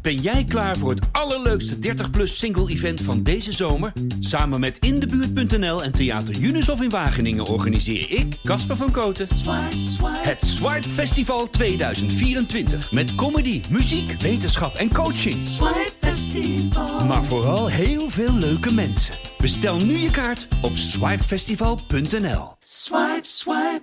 Ben jij klaar voor het allerleukste 30-plus single-event van deze zomer? Samen met Indebuurt.nl en Theater Junushof in Wageningen organiseer ik, Casper van Kooten, het Swipe Festival 2024. Met comedy, muziek, wetenschap en coaching. Swipe Festival. Maar vooral heel veel leuke mensen. Bestel nu je kaart op swipefestival.nl. Swipe, swipe.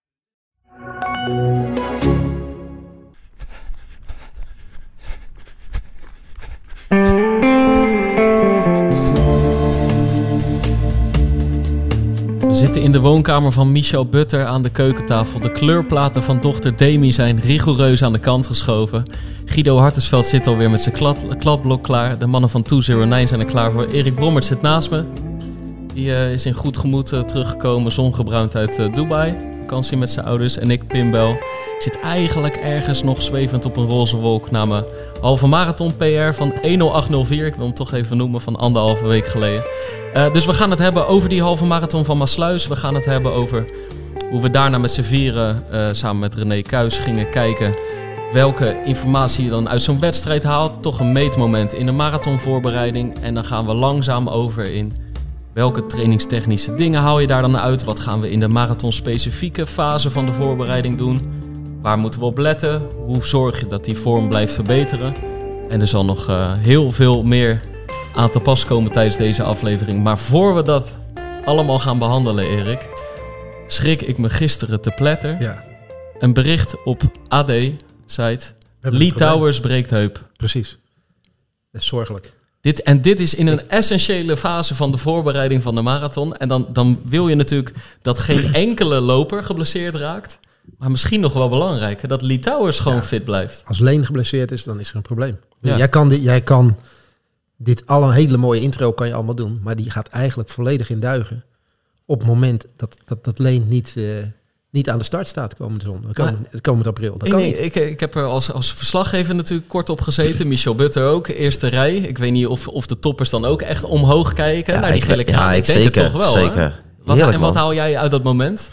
We zitten in de woonkamer van Michel Butter aan de keukentafel. De kleurplaten van dochter Demi zijn rigoureus aan de kant geschoven. Guido Hartensveld zit alweer met zijn kladblok klaar. De mannen van 209 zijn er klaar voor. Erik Brommert zit naast me. Die is in goed gemoed teruggekomen, zongebruind uit Dubai. Vakantie met zijn ouders. En ik, Pimbel, zit eigenlijk ergens nog zwevend op een roze wolk na mijn halve marathon PR van 1:08:04. Ik wil hem toch even noemen, van 1,5 week geleden. Dus we gaan het hebben over die halve marathon van Maassluis. We gaan het hebben over hoe we daarna met z'n vieren samen met René Kuijs gingen kijken welke informatie je dan uit zo'n wedstrijd haalt. Toch een meetmoment in de marathonvoorbereiding. En dan gaan we langzaam over in welke trainingstechnische dingen haal je daar dan uit? Wat gaan we in de marathon-specifieke fase van de voorbereiding doen? Waar moeten we op letten? Hoe zorg je dat die vorm blijft verbeteren? En er zal nog heel veel meer aan te pas komen tijdens deze aflevering. Maar voor we dat allemaal gaan behandelen, Erik, schrik ik me gisteren te pletter. Ja. Een bericht op AD-site. Lee Towers breekt heup. Precies. Dat is zorgelijk. Dit is in een essentiële fase van de voorbereiding van de marathon. En dan wil je natuurlijk dat geen enkele loper geblesseerd raakt. Maar misschien nog wel belangrijker, dat Lee Towers gewoon fit blijft. Als Leen geblesseerd is, dan is er een probleem. Ja. Jij kan dit al een hele mooie intro kan je allemaal doen. Maar die gaat eigenlijk volledig in duigen. Op het moment dat Leen niet aan de start staat komend april. Dat kan niet. Ik heb er als verslaggever natuurlijk kort op gezeten. Michel Butter ook, eerste rij. Ik weet niet of de toppers dan ook echt omhoog kijken naar die gele kraan. Ja, ik denk zeker, het toch wel. Zeker. Hè? Wat haal jij uit dat moment?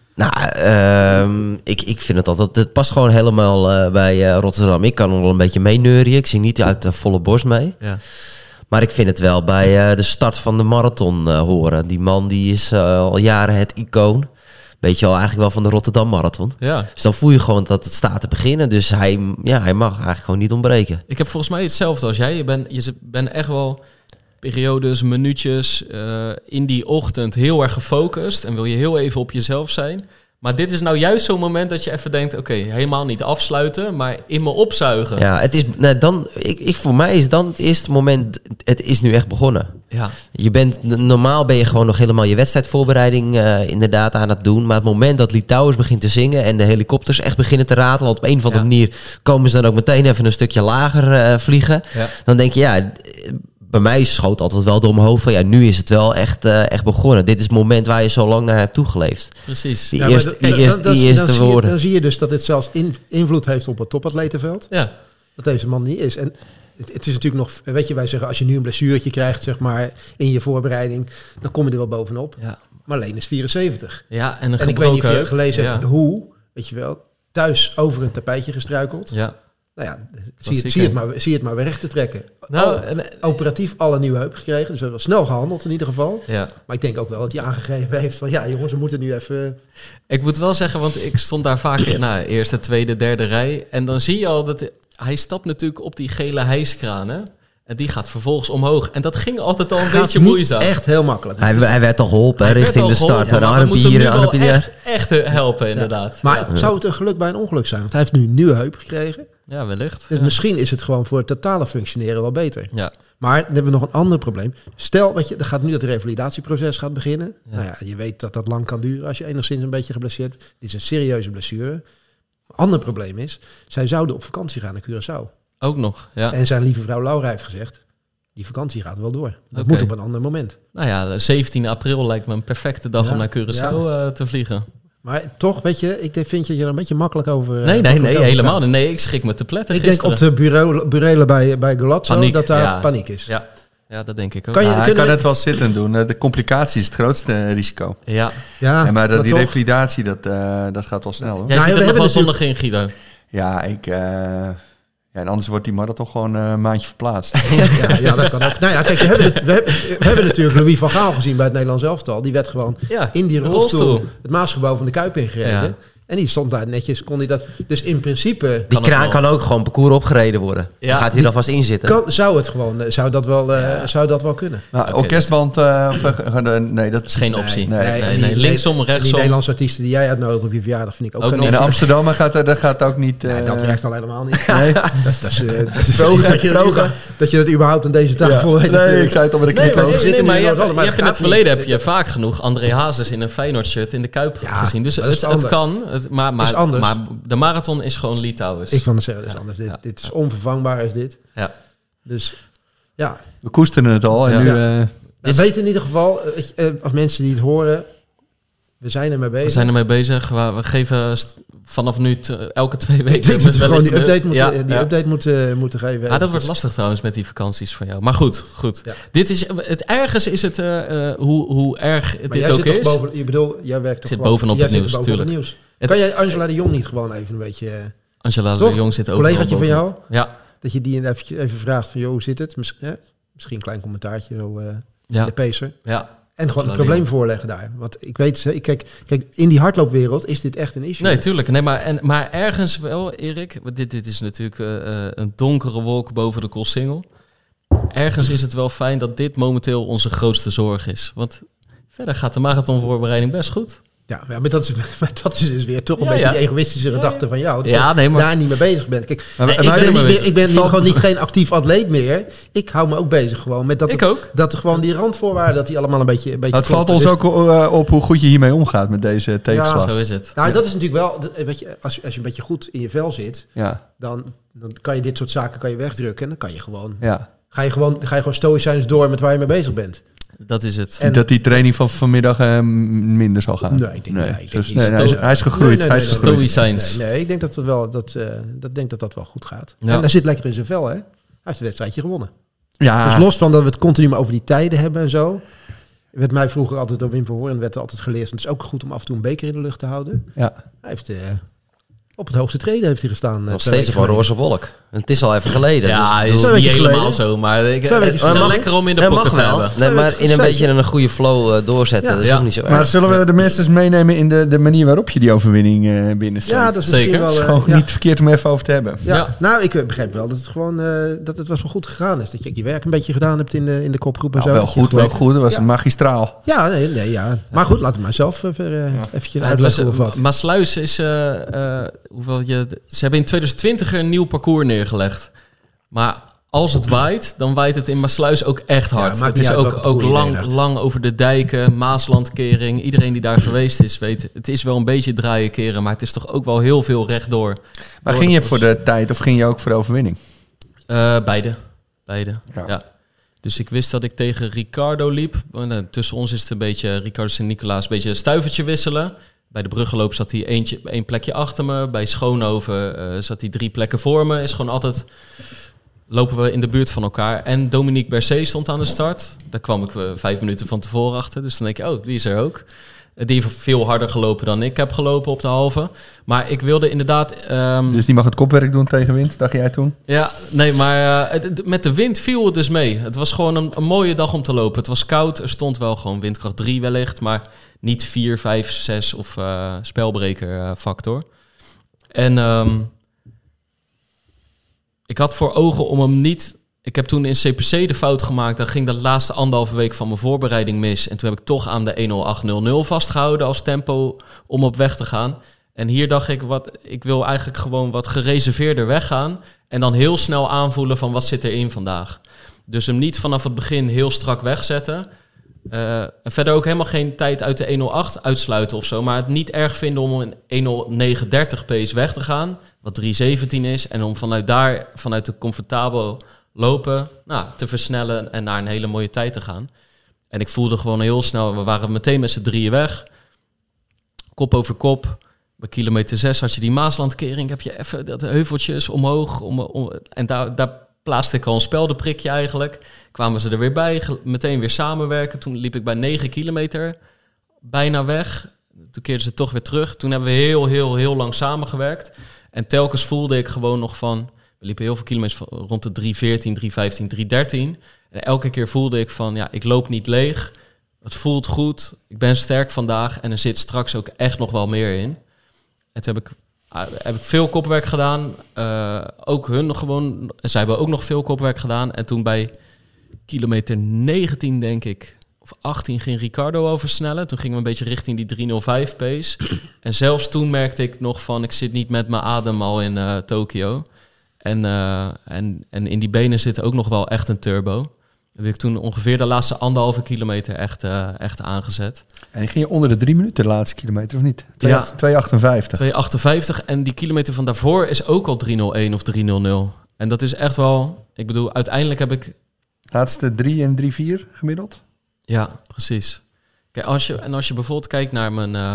Nou, ik vind het altijd... Het past gewoon helemaal bij Rotterdam. Ik kan nog wel een beetje meeneurien. Ik zing niet uit de volle borst mee. Ja. Maar ik vind het wel bij de start van de marathon horen. Die man die is al jaren het icoon. Weet je al, eigenlijk wel van de Rotterdam Marathon. Ja. Dus dan voel je gewoon dat het staat te beginnen. Dus hij mag eigenlijk gewoon niet ontbreken. Ik heb volgens mij hetzelfde als jij. Je bent echt wel periodes, minuutjes in die ochtend heel erg gefocust. En wil je heel even op jezelf zijn. Maar dit is nou juist zo'n moment dat je even denkt... Oké, helemaal niet afsluiten, maar in me opzuigen. Ja, het is voor mij is dan het eerste moment... Het is nu echt begonnen. Ja. Normaal ben je gewoon nog helemaal je wedstrijdvoorbereiding inderdaad aan het doen. Maar het moment dat Lee Towers begint te zingen... en de helikopters echt beginnen te ratelen... op een of andere manier komen ze dan ook meteen even een stukje lager vliegen. Ja. Dan denk je, bij mij schoot altijd wel door mijn hoofd van... nu is het wel echt begonnen. Dit is het moment waar je zo lang naar hebt toegeleefd. Precies. Die eerste woorden. Dan zie je dus dat het zelfs invloed heeft op het topatletenveld. Ja. Dat deze man niet is. En het is natuurlijk nog... Weet je, wij zeggen als je nu een blessuurtje krijgt... zeg maar in je voorbereiding... dan kom je er wel bovenop. Ja. Maar Leen is 74. Ja, en ik weet niet of je gelezen hebt hoe... Weet je wel, thuis over een tapijtje gestruikeld. Ja. Nou ja, zie het maar weer recht te trekken. Operatief alle nieuwe heup gekregen. Dus we hebben snel gehandeld in ieder geval. Ja. Maar ik denk ook wel dat hij aangegeven heeft van... ja jongens, we moeten nu even... Ik moet wel zeggen, want ik stond daar vaak in eerste, tweede, derde rij. En dan zie je al dat hij stapt natuurlijk op die gele hijskraan. Hè? En die gaat vervolgens omhoog. En dat ging altijd al een beetje moeizaam. Echt heel makkelijk. Hij werd al geholpen richting de start. Van armpje echt helpen inderdaad. Ja. Maar zou het een geluk bij een ongeluk zijn? Want hij heeft nu een nieuwe heup gekregen. Ja, wellicht. Dus misschien is het gewoon voor het totale functioneren wel beter. Ja. Maar dan hebben we nog een ander probleem. Stel, er gaat nu dat revalidatieproces gaat beginnen. Ja. Nou ja, je weet dat dat lang kan duren als je enigszins een beetje geblesseerd bent. Dit is een serieuze blessure. Een ander probleem is, zij zouden op vakantie gaan naar Curaçao. Ook nog, ja. En zijn lieve vrouw Laura heeft gezegd, die vakantie gaat wel door. Dat moet op een ander moment. Nou ja, 17 april lijkt me een perfecte dag om naar Curaçao te vliegen. Maar toch, weet je, ik vind je er een beetje makkelijk over... Nee, helemaal niet. Nee, ik schrik me te pletten. Ik denk op de burelen bij Golazzo dat daar paniek is. Ja, dat denk ik ook. Hij kan het wel zittend doen. De complicatie is het grootste risico. Ja, maar die revalidatie, dat gaat wel snel. Hoor. Jij zit er nog wel zondag in, Guido. Ja, Ja, en anders wordt die marathon gewoon een maandje verplaatst. Ja, dat kan ook. Nou ja, kijk, we hebben natuurlijk Louis van Gaal gezien bij het Nederlands elftal. Die werd gewoon in die rolstoel het Maasgebouw van de Kuip ingereden. Ja. En die stond daar netjes, kon hij dat... Dus in principe... Die kraan kan ook gewoon parcours opgereden worden. Ja. Dan gaat hij er alvast in zitten. Zou dat wel kunnen. Nou, orkestband... nee, dat is geen optie. Nee. Linksom, rechtsom. Die Nederlandse artiesten die jij uitnodigt op je verjaardag vind ik ook geen optie. En Amsterdam gaat ook niet... dat werkt al helemaal niet. Nee. Dat is vroeger dat je dat überhaupt aan deze tafel weet. Nee, ik zei het al met de knipoog. Maar je hebt in het verleden heb je vaak genoeg André Hazes in een Feyenoord shirt in de Kuip gezien. Dus het kan... Maar de marathon is gewoon Litouwers. Ik kan het zeggen, dat is anders. Dit is onvervangbaar, is dit. Ja. Dus, ja. We koesteren het al. En nu... We weten in ieder geval, als mensen die het horen... We zijn ermee bezig. We geven vanaf nu elke 2 weken... Ik denk dat we gewoon die update moeten geven. Dat wordt lastig trouwens met die vakanties van jou. Maar goed. Ja. Dit is, het ergens is het hoe erg maar dit ook is. Jij werkt toch zit bovenop het nieuws, natuurlijk. Kan jij Angela de Jong niet gewoon even een beetje... Angela de Jong zit ook collegaatje van jou? Ja. Dat je die even vraagt van, hoe zit het? Misschien een klein commentaartje zo de pacer. Ja. En gewoon het probleem voorleggen daar. Want ik weet, kijk, in die hardloopwereld is dit echt een issue. Nee, tuurlijk. Nee, maar ergens wel, Erik. Dit is natuurlijk een donkere wolk boven de Koolsingel. Ergens is het wel fijn dat dit momenteel onze grootste zorg is. Want verder gaat de marathonvoorbereiding best goed. Ja, maar dat is dus weer toch een beetje de egoïstische gedachte van jou. Dat je daar niet mee bezig bent. Kijk, ik ben gewoon geen actief atleet meer. Ik hou me ook bezig gewoon met dat er gewoon die randvoorwaarden, dat die allemaal een beetje het valt ons ook op hoe goed je hiermee omgaat met deze tegenslag. Ja, zo is het. Nou, dat is natuurlijk wel, weet je, als je een beetje goed in je vel zit, dan kan je dit soort zaken wegdrukken. En dan kan je gewoon, ga je gewoon stoïcijns door met waar je mee bezig bent. Dat is het. En dat die training van vanmiddag minder zal gaan. Nee, ik denk hij is gegroeid. Hij is gegroeid. Nee, ik denk dat dat wel goed gaat. Ja. En hij zit lekker in zijn vel, hè? Hij heeft een wedstrijdje gewonnen. Ja. Dus los van dat we het continu maar over die tijden hebben en zo. Werd mij vroeger altijd door Wim Verhoorn werd altijd geleerd. Het is ook goed om af en toe een beker in de lucht te houden. Ja. Hij heeft op het hoogste treden heeft hij gestaan. Nog steeds op een roze wolk. Het is al even geleden. Ja, dus het is niet helemaal zo. Maar het is lekker om in de pocket te hebben. Nee, maar in een beetje een goede flow doorzetten. Ja. Dat is ook niet zo erg. Maar zullen we de mensen meenemen in de manier waarop je die overwinning binnensteekt? Ja, dat is zeker. Het is gewoon niet verkeerd om even over te hebben. Ja. Nou, ik begrijp wel dat het gewoon dat het wel goed gegaan is. Dat je je werk een beetje gedaan hebt in de kopgroep en zo. Wel goed. Dat was magistraal. Ja, nee. Maar goed, laat het maar zelf eventjes uitleggen of wat. Maasluis is... ze hebben in 2020 een nieuw parcours neergelegd. Maar als het waait, dan waait het in Maasluis ook echt hard. Het is ook lang over de dijken, Maaslandkering. Iedereen die daar geweest is, weet... Het is wel een beetje draaien keren, maar het is toch ook wel heel veel rechtdoor. Maar ging je voor de tijd of ging je ook voor de overwinning? Beide. Ja. Dus ik wist dat ik tegen Ricardo liep. Tussen ons is het een beetje... Ricardo Sint-Nicolaas, een beetje een stuivertje wisselen. Bij de bruggenloop zat hij één plekje achter me. Bij Schoonhoven zat hij 3 plekken voor me. Is gewoon altijd... Lopen we in de buurt van elkaar. En Dominique Bercé stond aan de start. Daar kwam ik 5 minuten van tevoren achter. Dus dan denk ik, die is er ook. Die heeft veel harder gelopen dan ik heb gelopen op de halve. Maar ik wilde inderdaad... Dus die mag het kopwerk doen tegen wind, dacht jij toen? Ja, nee, maar met de wind viel het dus mee. Het was gewoon een mooie dag om te lopen. Het was koud, er stond wel gewoon windkracht 3 wellicht... maar niet 4, 5, 6 of spelbreker factor. En ik had voor ogen om hem niet... Ik heb toen in CPC de fout gemaakt. Dan ging de laatste 1,5 week van mijn voorbereiding mis. En toen heb ik toch aan de 1:08:00 vastgehouden als tempo om op weg te gaan. En hier dacht ik, ik wil eigenlijk gewoon wat gereserveerder weggaan. En dan heel snel aanvoelen van wat zit erin vandaag. Dus hem niet vanaf het begin heel strak wegzetten. En verder ook helemaal geen tijd uit de 1:08 uitsluiten of zo. Maar het niet erg vinden om een 1:09:30 pace weg te gaan. Wat 3:17 is. En om vanuit de comfortabel lopen te versnellen en naar een hele mooie tijd te gaan. En ik voelde gewoon heel snel, we waren meteen met z'n 3 weg. Kop over kop. Bij kilometer 6 had je die Maaslandkering. Heb je even dat heuveltjes omhoog. En daar plaatste ik al een speldenprikje eigenlijk. Kwamen ze er weer bij, meteen weer samenwerken. Toen liep ik bij 9 kilometer bijna weg. Toen keerden ze toch weer terug. Toen hebben we heel lang samengewerkt. En telkens voelde ik gewoon nog van... We liepen heel veel kilometers rond de 3:14, 3:15, 3:13. En elke keer voelde ik van, ja, ik loop niet leeg. Het voelt goed. Ik ben sterk vandaag. En er zit straks ook echt nog wel meer in. En toen heb ik veel kopwerk gedaan. Ook hun gewoon. Zij hebben ook nog veel kopwerk gedaan. En toen bij kilometer 19, denk ik, of 18, ging Ricardo oversnellen. Toen gingen we een beetje richting die 3:05 pace. En zelfs toen merkte ik nog van, ik zit niet met mijn adem al in Tokio. En in die benen zit ook nog wel echt een turbo. Dat heb ik toen ongeveer de laatste 1,5 kilometer echt aangezet. En die ging je onder de 3 minuten de laatste kilometer, of niet? 2:58. 2:58. En die kilometer van daarvoor is ook al 3:01 of 3:00. En dat is echt wel... Ik bedoel, uiteindelijk heb ik... Laatste 3 en 3:04 gemiddeld? Ja, precies. Kijk, als je bijvoorbeeld kijkt naar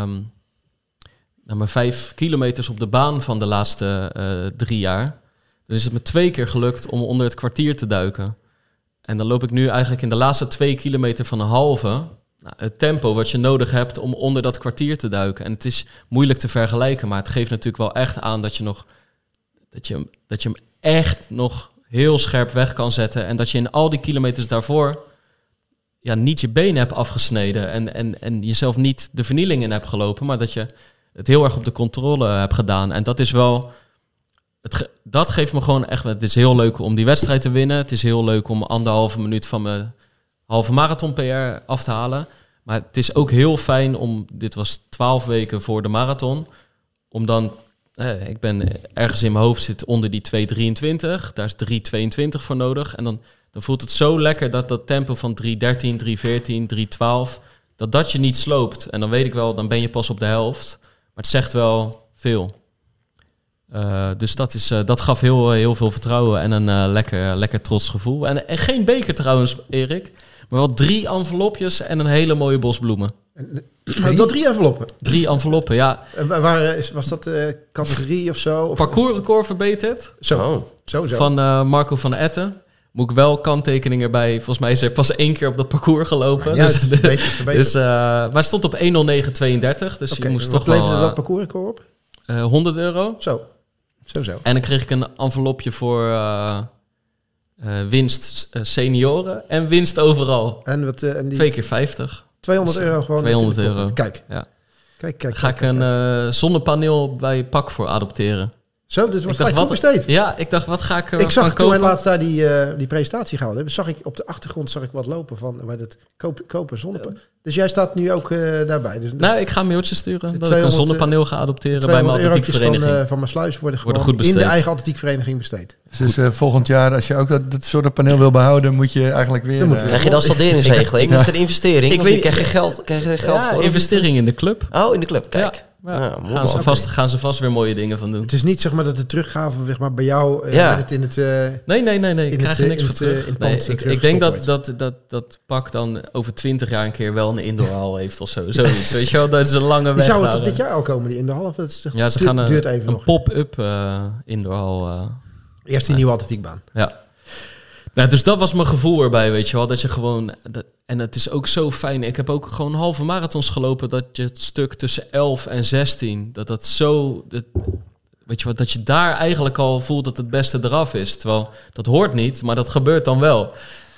mijn 5 kilometers op de baan van de laatste 3 jaar... dan is het me 2 keer gelukt om onder het kwartier te duiken. En dan loop ik nu eigenlijk in de laatste 2 kilometer van een halve... Nou, het tempo wat je nodig hebt om onder dat kwartier te duiken. En het is moeilijk te vergelijken, maar het geeft natuurlijk wel echt aan dat je hem echt nog heel scherp weg kan zetten. En dat je in al die kilometers daarvoor niet je benen hebt afgesneden en jezelf niet de vernieling in hebt gelopen, maar dat je het heel erg op de controle hebt gedaan. En dat is wel... Dat geeft me gewoon echt... Het is heel leuk om die wedstrijd te winnen. Het is heel leuk om 1,5 minuut van mijn halve marathon PR af te halen. Maar het is ook heel fijn om... Dit was 12 weken voor de marathon. Om dan... ik ben ergens in mijn hoofd zit onder die 2:23. Daar is 3:22 voor nodig. En dan voelt het zo lekker dat tempo van 3:13, 3:14, 3:12... Dat je niet sloopt. En dan weet ik wel, dan ben je pas op de helft. Maar het zegt wel veel. Dus dat gaf heel veel vertrouwen en een lekker trots gevoel. En geen beker trouwens, Erik. Maar wel 3 envelopjes en een hele mooie bos bloemen. Dat 3 enveloppen? 3 enveloppen, ja. Was dat categorie of zo? Of parcoursrecord verbeterd. Zo. Van Marco van Etten. Moet ik wel kanttekening erbij. Volgens mij is er pas 1 keer op dat parcours gelopen. Ja, dus maar het stond op 1:09:32. Dus je moest toch wel... Wat leverde dat parcoursrecord op? €100. Zo. En dan kreeg ik een envelopje voor winst senioren en winst overal. En 2 keer 50. €200 gewoon? €200. Kijk. Ja. Kijk. Ga ik een zonnepaneel bij PAK voor adopteren. Zo, dit wordt gelijk goed besteed. Ja, ik dacht, wat ga ik Ik zag toen wij laatst daar die presentatie gehouden hebben, zag ik op de achtergrond wat lopen van bij het kopen zonnepaneel. Dus jij staat nu ook daarbij. Dus ik ga een mailtje sturen dat ik een zonnepaneel ga adopteren bij mijn atletiekvereniging. Van mijn sluis worden goed gewoon besteed. In de eigen atletiekvereniging besteed. Dus volgend jaar, als je ook dat zonnepaneel wil behouden, moet je eigenlijk weer... krijg je dan salderingsregeling? Is het een investering? Krijg je geld voor? Investering in de club. Oh, in de club, kijk. Ja. Gaan ze vast weer mooie dingen van doen. Het is niet zeg maar dat de teruggave bij jou in het... Nee. Ik krijg er niks voor terug. Ik denk dat PAK dan over 20 jaar een keer wel een indoorhal heeft of zo. Zoiets. Weet je wel, dat is een lange weg. Die zouden toch dit jaar al komen, die indoorhal? Ja, ze gaan een pop-up indoorhal. Eerst die nieuwe atletiekbaan. Ja. Nou, dus dat was mijn gevoel erbij, weet je wel. Dat je gewoon... En het is ook zo fijn. Ik heb ook gewoon halve marathons gelopen. Dat je het stuk tussen 11 en 16... Dat zo... weet je wat? Dat je daar eigenlijk al voelt dat het beste eraf is. Terwijl, dat hoort niet, maar dat gebeurt dan wel.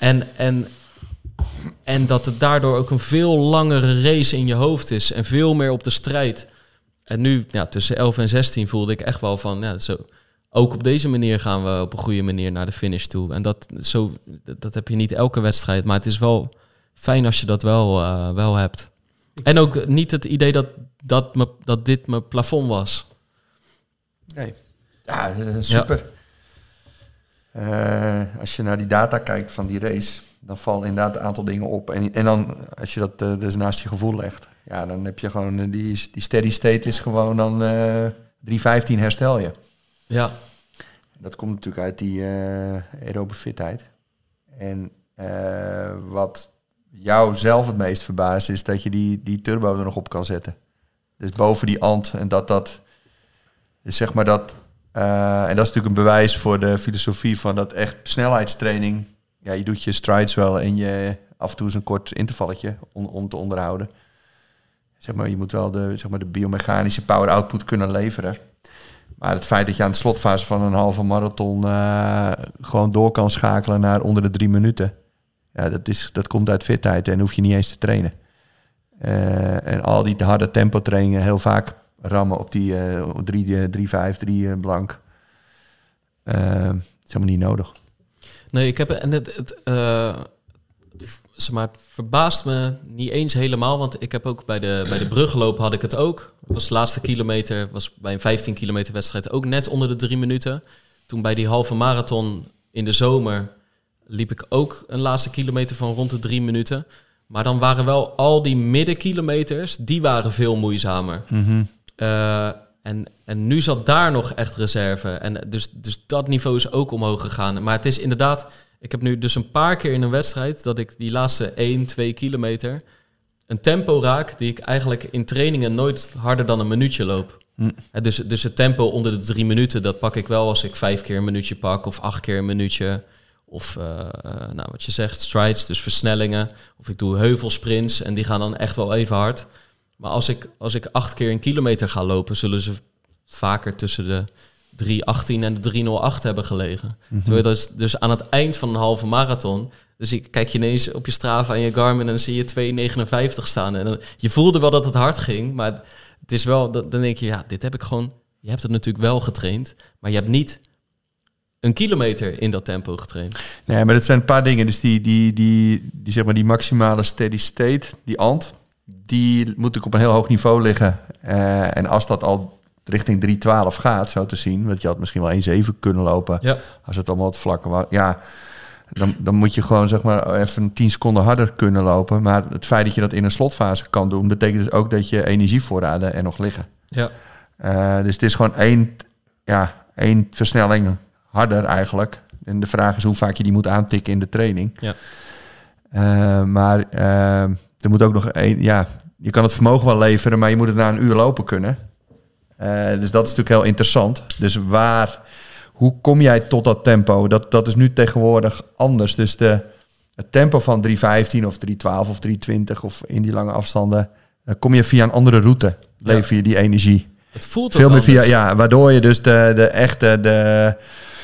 En dat het daardoor ook een veel langere race in je hoofd is. En veel meer op de strijd. En nu, tussen 11 en 16 voelde ik echt wel van... zo. Ook op deze manier gaan we op een goede manier naar de finish toe. En dat heb je niet elke wedstrijd. Maar het is wel fijn als je dat wel hebt. En ook niet het idee dat dit mijn plafond was. Nee. Ja, super. Ja. Als je naar die data kijkt van die race, dan vallen inderdaad een aantal dingen op. En dan, als je dat dus naast je gevoel legt, dan heb je gewoon die steady state is gewoon dan 3:15 herstel je. Ja. Dat komt natuurlijk uit die aerobe fitheid. En wat jou zelf het meest verbaast is dat je die turbo er nog op kan zetten. Dus boven die ant. En dat dus zeg maar dat... en dat is natuurlijk een bewijs voor de filosofie van dat echt snelheidstraining. Ja, je doet je strides wel en je af en toe is een kort intervalletje om te onderhouden. Zeg maar, je moet wel de biomechanische power output kunnen leveren. Maar het feit dat je aan de slotfase van een halve marathon gewoon door kan schakelen naar onder de 3 minuten. Ja, dat komt uit fitheid en hoef je niet eens te trainen. En al die harde tempo trainingen heel vaak rammen op die 3-5, 3 blank. Is helemaal niet nodig. Nee, ik heb zeg maar, het verbaast me niet eens helemaal, want ik heb ook bij de brugloop had ik het ook. Was de laatste kilometer, was bij een 15 kilometer wedstrijd ook net onder de 3 minuten. Toen bij die halve marathon in de zomer liep ik ook een laatste kilometer van rond de 3 minuten. Maar dan waren wel al die middenkilometers, die waren veel moeizamer. Mm-hmm. En nu zat daar nog echt reserve. En dus dat niveau is ook omhoog gegaan. Maar het is inderdaad, ik heb nu dus een paar keer in een wedstrijd dat ik die laatste 1-2 kilometer een tempo raak die ik eigenlijk in trainingen nooit harder dan een minuutje loop. Dus het tempo onder de 3 minuten, dat pak ik wel als ik 5 keer een minuutje pak of 8 keer een minuutje. Of wat je zegt, strides, dus versnellingen. Of ik doe heuvelsprints en die gaan dan echt wel even hard. Maar als ik 8 keer een kilometer ga lopen, zullen ze vaker tussen de 3:18 en de 3:08 hebben gelegen. Mm-hmm. Terwijl dus aan het eind van een halve marathon, dus kijk je ineens op je Strava en je Garmin en dan zie je 2:59 staan. En dan, je voelde wel dat het hard ging, maar het is wel, dan denk je, ja, dit heb ik gewoon. Je hebt het natuurlijk wel getraind, maar je hebt niet een kilometer in dat tempo getraind. Nee, maar dat zijn een paar dingen. Dus die zeg maar die maximale steady state, die ANT, die moet natuurlijk op een heel hoog niveau liggen. En als dat al richting 3:12 gaat, zo te zien, want je had misschien wel 1:7 kunnen lopen, ja, als het allemaal wat vlakker was. Ja, dan moet je gewoon zeg maar even 10 seconden harder kunnen lopen. Maar het feit dat je dat in een slotfase kan doen, betekent dus ook dat je energievoorraden er nog liggen. Ja. Dus het is gewoon één versnelling harder eigenlijk. En de vraag is hoe vaak je die moet aantikken in de training. Ja. Maar er moet ook nog je kan het vermogen wel leveren, maar je moet het na een uur lopen kunnen. Dus dat is natuurlijk heel interessant. Dus hoe kom jij tot dat tempo? Dat is nu tegenwoordig anders. Dus het tempo van 3:15 of 3:12 of 3:20 of in die lange afstanden, kom je via een andere route. Lever je die energie. Het voelt veel meer via, waardoor je dus de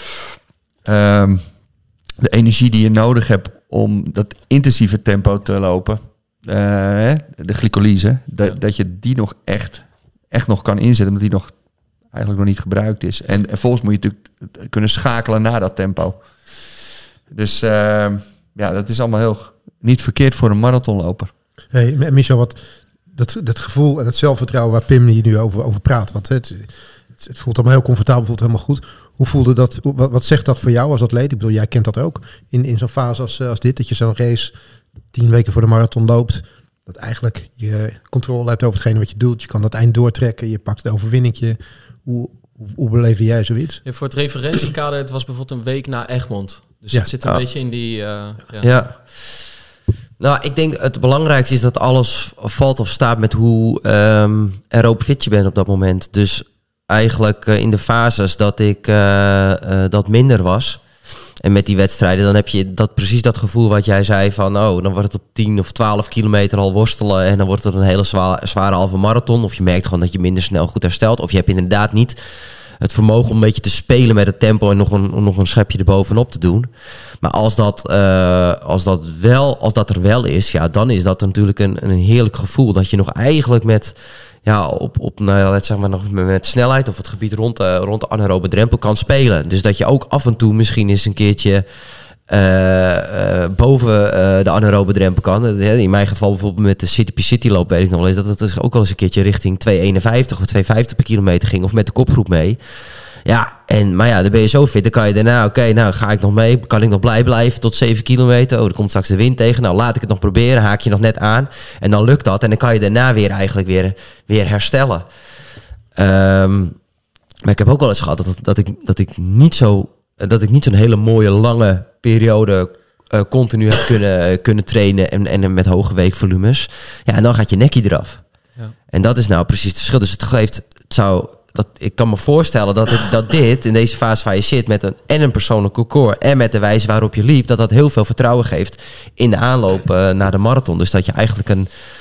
energie die je nodig hebt om dat intensieve tempo te lopen, de glycolyse, dat je die nog echt nog kan inzetten, omdat die nog eigenlijk nog niet gebruikt is. En vervolgens moet je natuurlijk kunnen schakelen naar dat tempo. Dus dat is allemaal heel niet verkeerd voor een marathonloper. Hey, Michel, wat dat gevoel en het zelfvertrouwen waar Pim hier nu over praat, want het voelt allemaal heel comfortabel, voelt helemaal goed. Hoe voelde dat? Wat zegt dat voor jou als atleet? Ik bedoel, jij kent dat ook in zo'n fase als dit, dat je zo'n race 10 weken voor de marathon loopt, dat eigenlijk je controle hebt over hetgene wat je doet. Je kan dat eind doortrekken, je pakt de overwinningje. Hoe beleef jij zoiets? Ja, voor het referentiekader, het was bijvoorbeeld een week na Egmond. Dus het zit een beetje in die... Ja. Nou, ik denk het belangrijkste is dat alles valt of staat met hoe aerobe fit je bent op dat moment. Dus eigenlijk in de fases dat ik dat minder was, en met die wedstrijden, dan heb je precies dat gevoel wat jij zei van, dan wordt het op 10 of 12 kilometer al worstelen en dan wordt het een hele zware halve marathon. Of je merkt gewoon dat je minder snel goed herstelt. Of je hebt inderdaad niet het vermogen om een beetje te spelen met het tempo en nog een schepje erbovenop te doen. Maar als dat er wel is, ja, dan is dat natuurlijk een heerlijk gevoel. Dat je nog eigenlijk met met snelheid of het gebied rond de anaerobe drempel kan spelen. Dus dat je ook af en toe misschien eens een keertje boven de anaerobe drempel kan. In mijn geval bijvoorbeeld met de City loop weet ik nog wel eens dat het ook wel eens een keertje richting 2,51 of 2,50 per kilometer ging of met de kopgroep mee. Ja, maar dan ben je zo fit, dan kan je daarna, ga ik nog mee, kan ik nog blij blijven tot 7 kilometer. Er komt straks de wind tegen, laat ik het nog proberen, haak je nog net aan. En dan lukt dat en dan kan je daarna weer herstellen. Maar ik heb ook wel eens gehad dat ik niet zo'n hele mooie lange periode continu heb kunnen trainen en met hoge weekvolumes. Ja, en dan gaat je nekkie eraf. Ja. En dat is nou precies het verschil. Dus ik kan me voorstellen dat dit in deze fase waar je zit met een persoonlijk record en met de wijze waarop je liep, dat heel veel vertrouwen geeft in de aanloop naar de marathon. Dus dat je eigenlijk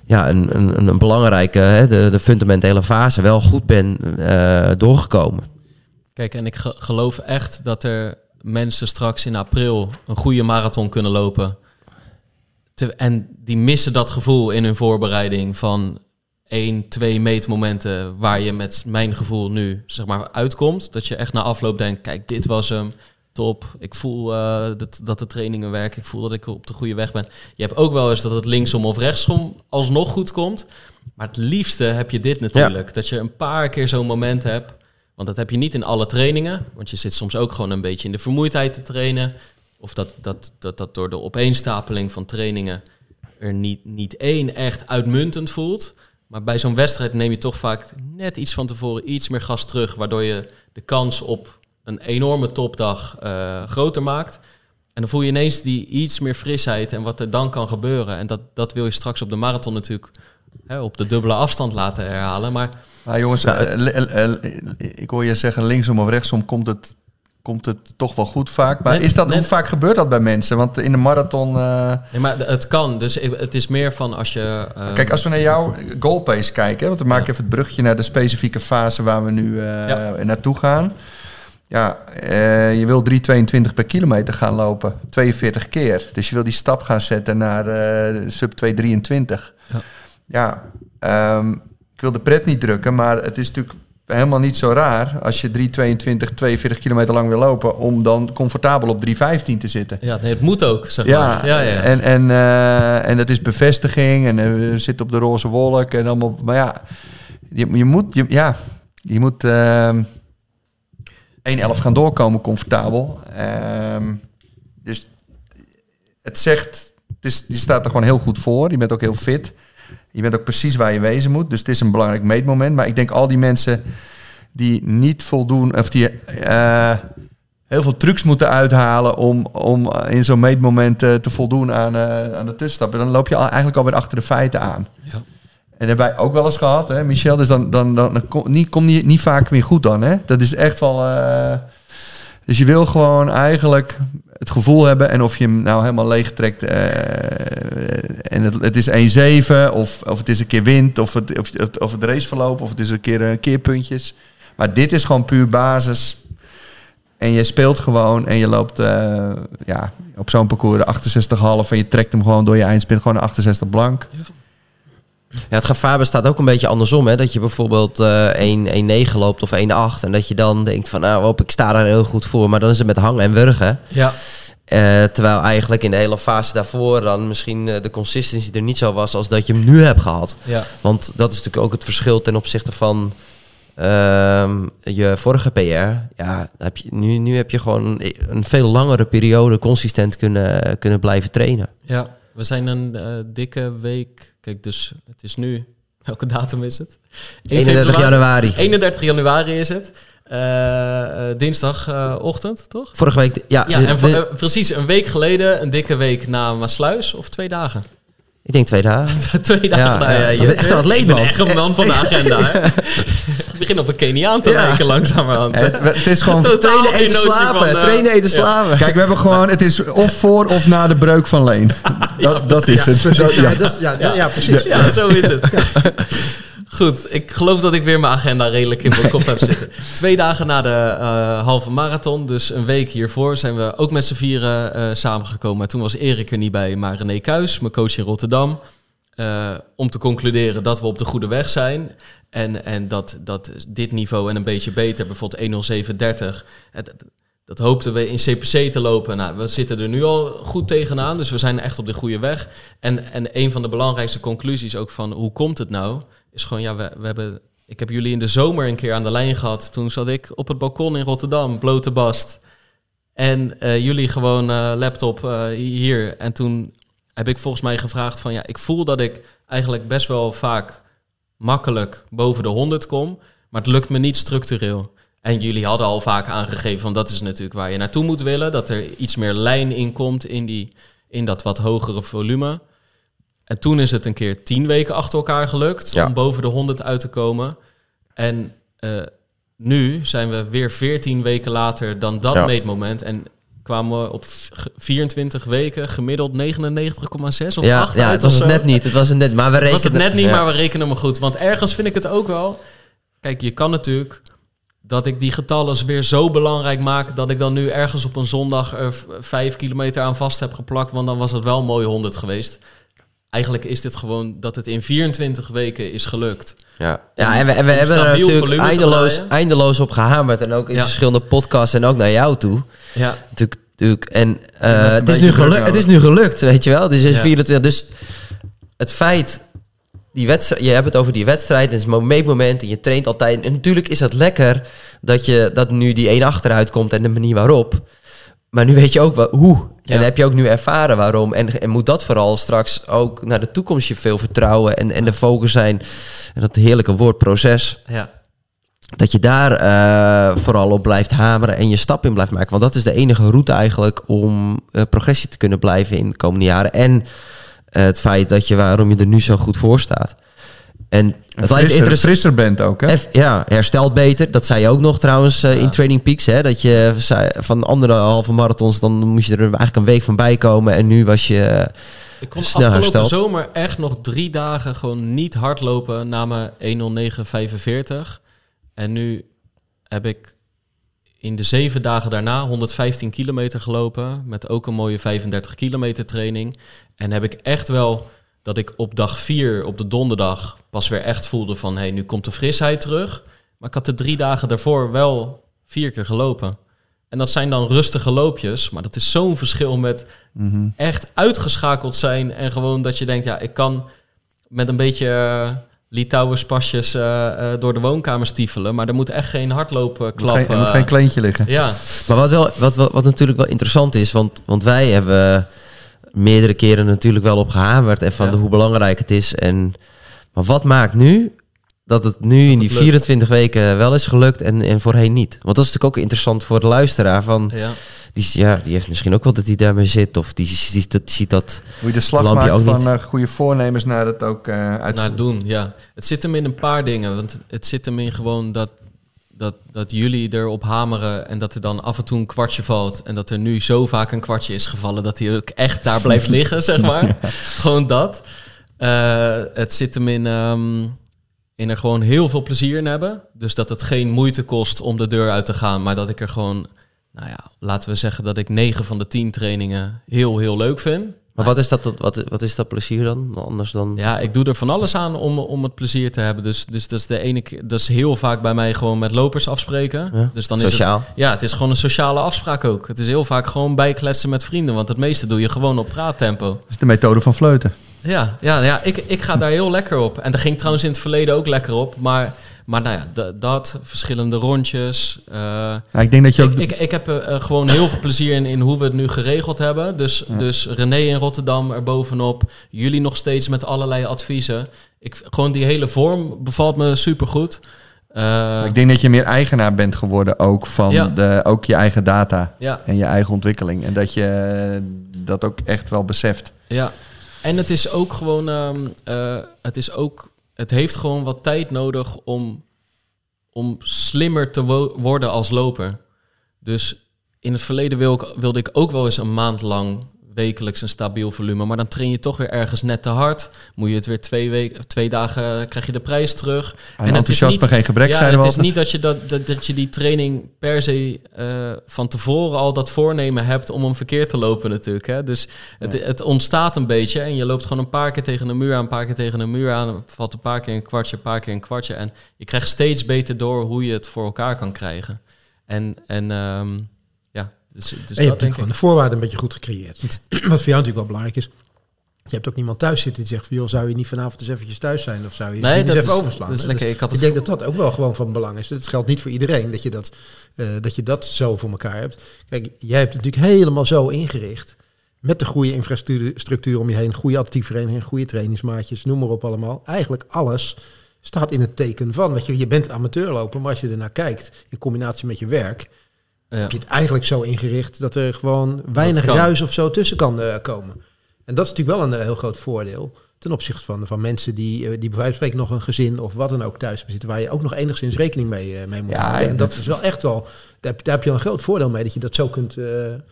een belangrijke, de fundamentele fase wel goed ben doorgekomen. Kijk, en ik geloof echt dat er mensen straks in april een goede marathon kunnen lopen. En die missen dat gevoel in hun voorbereiding van 1-2 meetmomenten waar je met mijn gevoel nu zeg maar uitkomt. Dat je echt na afloop denkt, kijk, dit was hem, top. Ik voel dat de trainingen werken. Ik voel dat ik op de goede weg ben. Je hebt ook wel eens dat het linksom of rechtsom alsnog goed komt. Maar het liefste heb je dit natuurlijk. Ja. Dat je een paar keer zo'n moment hebt. Want dat heb je niet in alle trainingen. Want je zit soms ook gewoon een beetje in de vermoeidheid te trainen. Of dat door de opeenstapeling van trainingen er niet één echt uitmuntend voelt. Maar bij zo'n wedstrijd neem je toch vaak net iets van tevoren iets meer gas terug. Waardoor je de kans op een enorme topdag groter maakt. En dan voel je ineens die iets meer frisheid en wat er dan kan gebeuren. En dat wil je straks op de marathon natuurlijk op de dubbele afstand laten herhalen. Maar jongens, ik hoor je zeggen linksom of rechtsom komt het toch wel goed vaak. Maar hoe vaak gebeurt dat bij mensen? Want in de marathon... Nee, maar het kan. Dus het is meer van als je... Kijk, als we naar jouw goalpace kijken... want dan maak ik even het brugje naar de specifieke fase waar we nu naartoe gaan. Ja, je wil 3,22 per kilometer gaan lopen. 42 keer. Dus je wil die stap gaan zetten naar sub 2,23. Ja, ik wil de pret niet drukken, maar het is natuurlijk helemaal niet zo raar als je 3,22, 42 kilometer lang wil lopen, om dan comfortabel op 3,15 te zitten. Ja, nee, het moet ook, zeg maar. Ja. En dat is bevestiging en we zitten op de roze wolk en allemaal. Maar ja, je moet 1,11 gaan doorkomen comfortabel. Dus het zegt, je staat er gewoon heel goed voor. Je bent ook heel fit. Je bent ook precies waar je wezen moet. Dus het is een belangrijk meetmoment. Maar ik denk al die mensen die niet voldoen, of die heel veel trucs moeten uithalen om in zo'n meetmoment te voldoen aan de tussenstappen, dan loop je eigenlijk alweer achter de feiten aan. Ja. En hebben wij ook wel eens gehad, hè, Michel. Dus dan komt niet vaak meer goed dan. Hè? Dat is echt wel... Dus je wil gewoon eigenlijk het gevoel hebben, en of je hem nou helemaal leeg trekt en het is 1,7 of het is een keer wind of het raceverloop of het is een keer keerpuntjes. Maar dit is gewoon puur basis. En je speelt gewoon en je loopt op zo'n parcours de 68,5 en je trekt hem gewoon door je eindsprint gewoon naar 68 blank. Ja. Ja, het gevaar bestaat ook een beetje andersom. Hè? Dat je bijvoorbeeld 1,9 loopt of 1,8. En dat je dan denkt van, ik sta daar heel goed voor. Maar dan is het met hangen en wurgen. Ja. Terwijl eigenlijk in de hele fase daarvoor dan misschien de consistency er niet zo was als dat je hem nu hebt gehad. Ja. Want dat is natuurlijk ook het verschil ten opzichte van je vorige PR. Ja, nu heb je gewoon een veel langere periode consistent kunnen blijven trainen. Ja. We zijn een dikke week... Kijk, dus het is nu... Welke datum is het? 31 januari. 31 januari is het. Dinsdagochtend, toch? Vorige week, ja. En precies een week geleden, een dikke week na Maasluis, of 2 dagen? Ik denk 2 dagen. 2 dagen. Je bent echt een atleet, man. Ik ben echt een man van de agenda. Hè? Ik begin op een Keniaan te lijken langzamerhand. Het is gewoon trainen, eten, slapen. Trainen, eten, slapen. Kijk, we hebben gewoon... Het is of voor of na de breuk van Leen. Dat is het. Ja, precies. Ja, zo is het. Goed, ik geloof dat ik weer mijn agenda redelijk in mijn kop heb zitten. 2 dagen na de halve marathon, dus een week hiervoor, zijn we ook met z'n vieren samengekomen. Toen was Erik er niet bij, maar René Kuijs, mijn coach in Rotterdam. Om te concluderen dat we op de goede weg zijn. En dat dit niveau en een beetje beter, bijvoorbeeld 1:07:30... Dat hoopten we in CPC te lopen. Nou, we zitten er nu al goed tegenaan, dus we zijn echt op de goede weg. En een van de belangrijkste conclusies ook van hoe komt het nou, is gewoon, ik heb jullie in de zomer een keer aan de lijn gehad. Toen zat ik op het balkon in Rotterdam, blote bast. En jullie gewoon laptop hier. En toen heb ik volgens mij gevraagd van, ik voel dat ik eigenlijk best wel vaak makkelijk boven de 100 kom, maar het lukt me niet structureel. En jullie hadden al vaak aangegeven van dat is natuurlijk waar je naartoe moet willen. Dat er iets meer lijn in komt in dat wat hogere volume. En toen is het een keer 10 weken achter elkaar gelukt om boven de 100 uit te komen. En nu zijn we weer 14 weken later dan dat meetmoment. En kwamen we op 24 weken gemiddeld 99,6 of 8 Ja, het was het net niet. Het was het net, maar we rekenen... Het was het net niet, maar we rekenen hem goed. Want ergens vind ik het ook wel... Kijk, je kan natuurlijk... dat ik die getallen weer zo belangrijk maak... dat ik dan nu ergens op een zondag er 5 kilometer aan vast heb geplakt... want dan was het wel een mooie 100 geweest. Eigenlijk is dit gewoon dat het in 24 weken is gelukt. Ja, en we hebben er natuurlijk eindeloos op gehamerd. En ook in verschillende podcasts en ook naar jou toe. Ja. Natuurlijk. En het is nu gelukt, weet je wel. Dus is 24. Dus het feit... Die wedstrijd, je hebt het over die wedstrijd, het is een meetmoment en je traint altijd. En natuurlijk is het lekker dat nu die 1 achteruit komt en de manier waarop. Maar nu weet je ook wel hoe. Ja. En heb je ook nu ervaren waarom. En moet dat vooral straks ook naar de toekomst je veel vertrouwen en de focus zijn. En dat heerlijke woord proces. Ja. Dat je daar vooral op blijft hameren en je stap in blijft maken. Want dat is de enige route eigenlijk om progressie te kunnen blijven in de komende jaren. En het feit waarom je er nu zo goed voor staat. En het frisser bent ook, hè? Herstelt beter. Dat zei je ook nog trouwens in Training Peaks. Hè? Dat je van andere halve marathons... dan moest je er eigenlijk een week van bij komen. En nu was je ik kon snel afgelopen zomer echt nog 3 dagen... gewoon niet hardlopen na mijn 1:09:45. En nu heb ik in de 7 dagen daarna 115 kilometer gelopen... met ook een mooie 35 kilometer training. En heb ik echt wel... dat ik op dag 4, op de donderdag, pas weer echt voelde van... nu komt de frisheid terug. Maar ik had de 3 dagen daarvoor wel 4 keer gelopen. En dat zijn dan rustige loopjes. Maar dat is zo'n verschil met echt uitgeschakeld zijn. En gewoon dat je denkt, ik kan met een beetje Litouwers pasjes door de woonkamer stiefelen. Maar er moet echt geen hardloopklap... Er moet geen kleintje liggen. Ja. Maar wat natuurlijk wel interessant is, want wij hebben... meerdere keren natuurlijk wel op gehamerd en van hoe belangrijk het is. Maar wat maakt nu dat het nu in die 24 weken wel is gelukt en voorheen niet? Want dat is natuurlijk ook interessant voor de luisteraar. Die heeft misschien ook wel dat hij daarmee zit of die ziet dat. Hoe je de slag maakt van goede voornemens naar het ook uit. Naar doen, ja. Het zit hem in een paar dingen. Want het zit hem in gewoon dat jullie erop hameren en dat er dan af en toe een kwartje valt. En dat er nu zo vaak een kwartje is gevallen dat hij ook echt daar blijft liggen, zeg maar. Ja. Gewoon dat. Het zit hem in er gewoon heel veel plezier in hebben. Dus dat het geen moeite kost om de deur uit te gaan. Maar dat ik er gewoon, laten we zeggen dat ik 9 van de 10 trainingen heel, heel leuk vind. Maar wat is dat plezier dan? Anders dan? Ja, ik doe er van alles aan om het plezier te hebben. Dus dat is de ene keer, dat is heel vaak bij mij gewoon met lopers afspreken. Ja, dus dan sociaal. Het is gewoon een sociale afspraak ook. Het is heel vaak gewoon bijkletsen met vrienden, want het meeste doe je gewoon op praattempo. Dat is de methode van fleuten. Ja, ik ga daar heel lekker op. En dat ging trouwens in het verleden ook lekker op, maar dat, verschillende rondjes. Ik denk dat je ook... Ik heb gewoon heel veel plezier in hoe we het nu geregeld hebben. Dus René in Rotterdam erbovenop. Jullie nog steeds met allerlei adviezen. Gewoon die hele vorm bevalt me supergoed. Ik denk dat je meer eigenaar bent geworden ook van ook je eigen data en je eigen ontwikkeling. En dat je dat ook echt wel beseft. Ja, en het is ook gewoon... Het heeft gewoon wat tijd nodig om slimmer te worden als loper. Dus in het verleden wilde ik ook wel eens een maand lang wekelijks een stabiel volume. Maar dan train je toch weer ergens net te hard. Moet je het weer 2 dagen, krijg je de prijs terug. En enthousiasme geen gebrek zijn. Het is niet dat je die training per se van tevoren al dat voornemen hebt om hem verkeerd te lopen natuurlijk. Hè? Dus het ontstaat een beetje en je loopt gewoon een paar keer tegen een muur aan, een paar keer tegen een muur aan. Valt een paar keer een kwartje, een paar keer een kwartje. En je krijgt steeds beter door hoe je het voor elkaar kan krijgen. Dus en je hebt natuurlijk gewoon de voorwaarden een beetje goed gecreëerd. Wat voor jou natuurlijk wel belangrijk is. Je hebt ook niemand thuis zitten die zegt van... joh, zou je niet vanavond eens eventjes thuis zijn? Of zou je eens even overslaan? Dat is lekker. Ik denk dat dat ook wel gewoon van belang is. Het geldt niet voor iedereen dat je dat zo voor elkaar hebt. Kijk, jij hebt het natuurlijk helemaal zo ingericht. Met de goede infrastructuur om je heen. Goede atletiekvereniging, goede trainingsmaatjes. Noem maar op allemaal. Eigenlijk alles staat in het teken van. Weet je bent amateurloper, maar als je ernaar kijkt... in combinatie met je werk... heb je het eigenlijk zo ingericht dat er gewoon weinig ruis of zo tussen kan komen. En dat is natuurlijk wel een heel groot voordeel ten opzichte van mensen die bij wijze van spreken nog een gezin of wat dan ook thuis zitten, waar je ook nog enigszins rekening mee moet houden. En dat is wel echt wel, daar heb je een groot voordeel mee dat je dat zo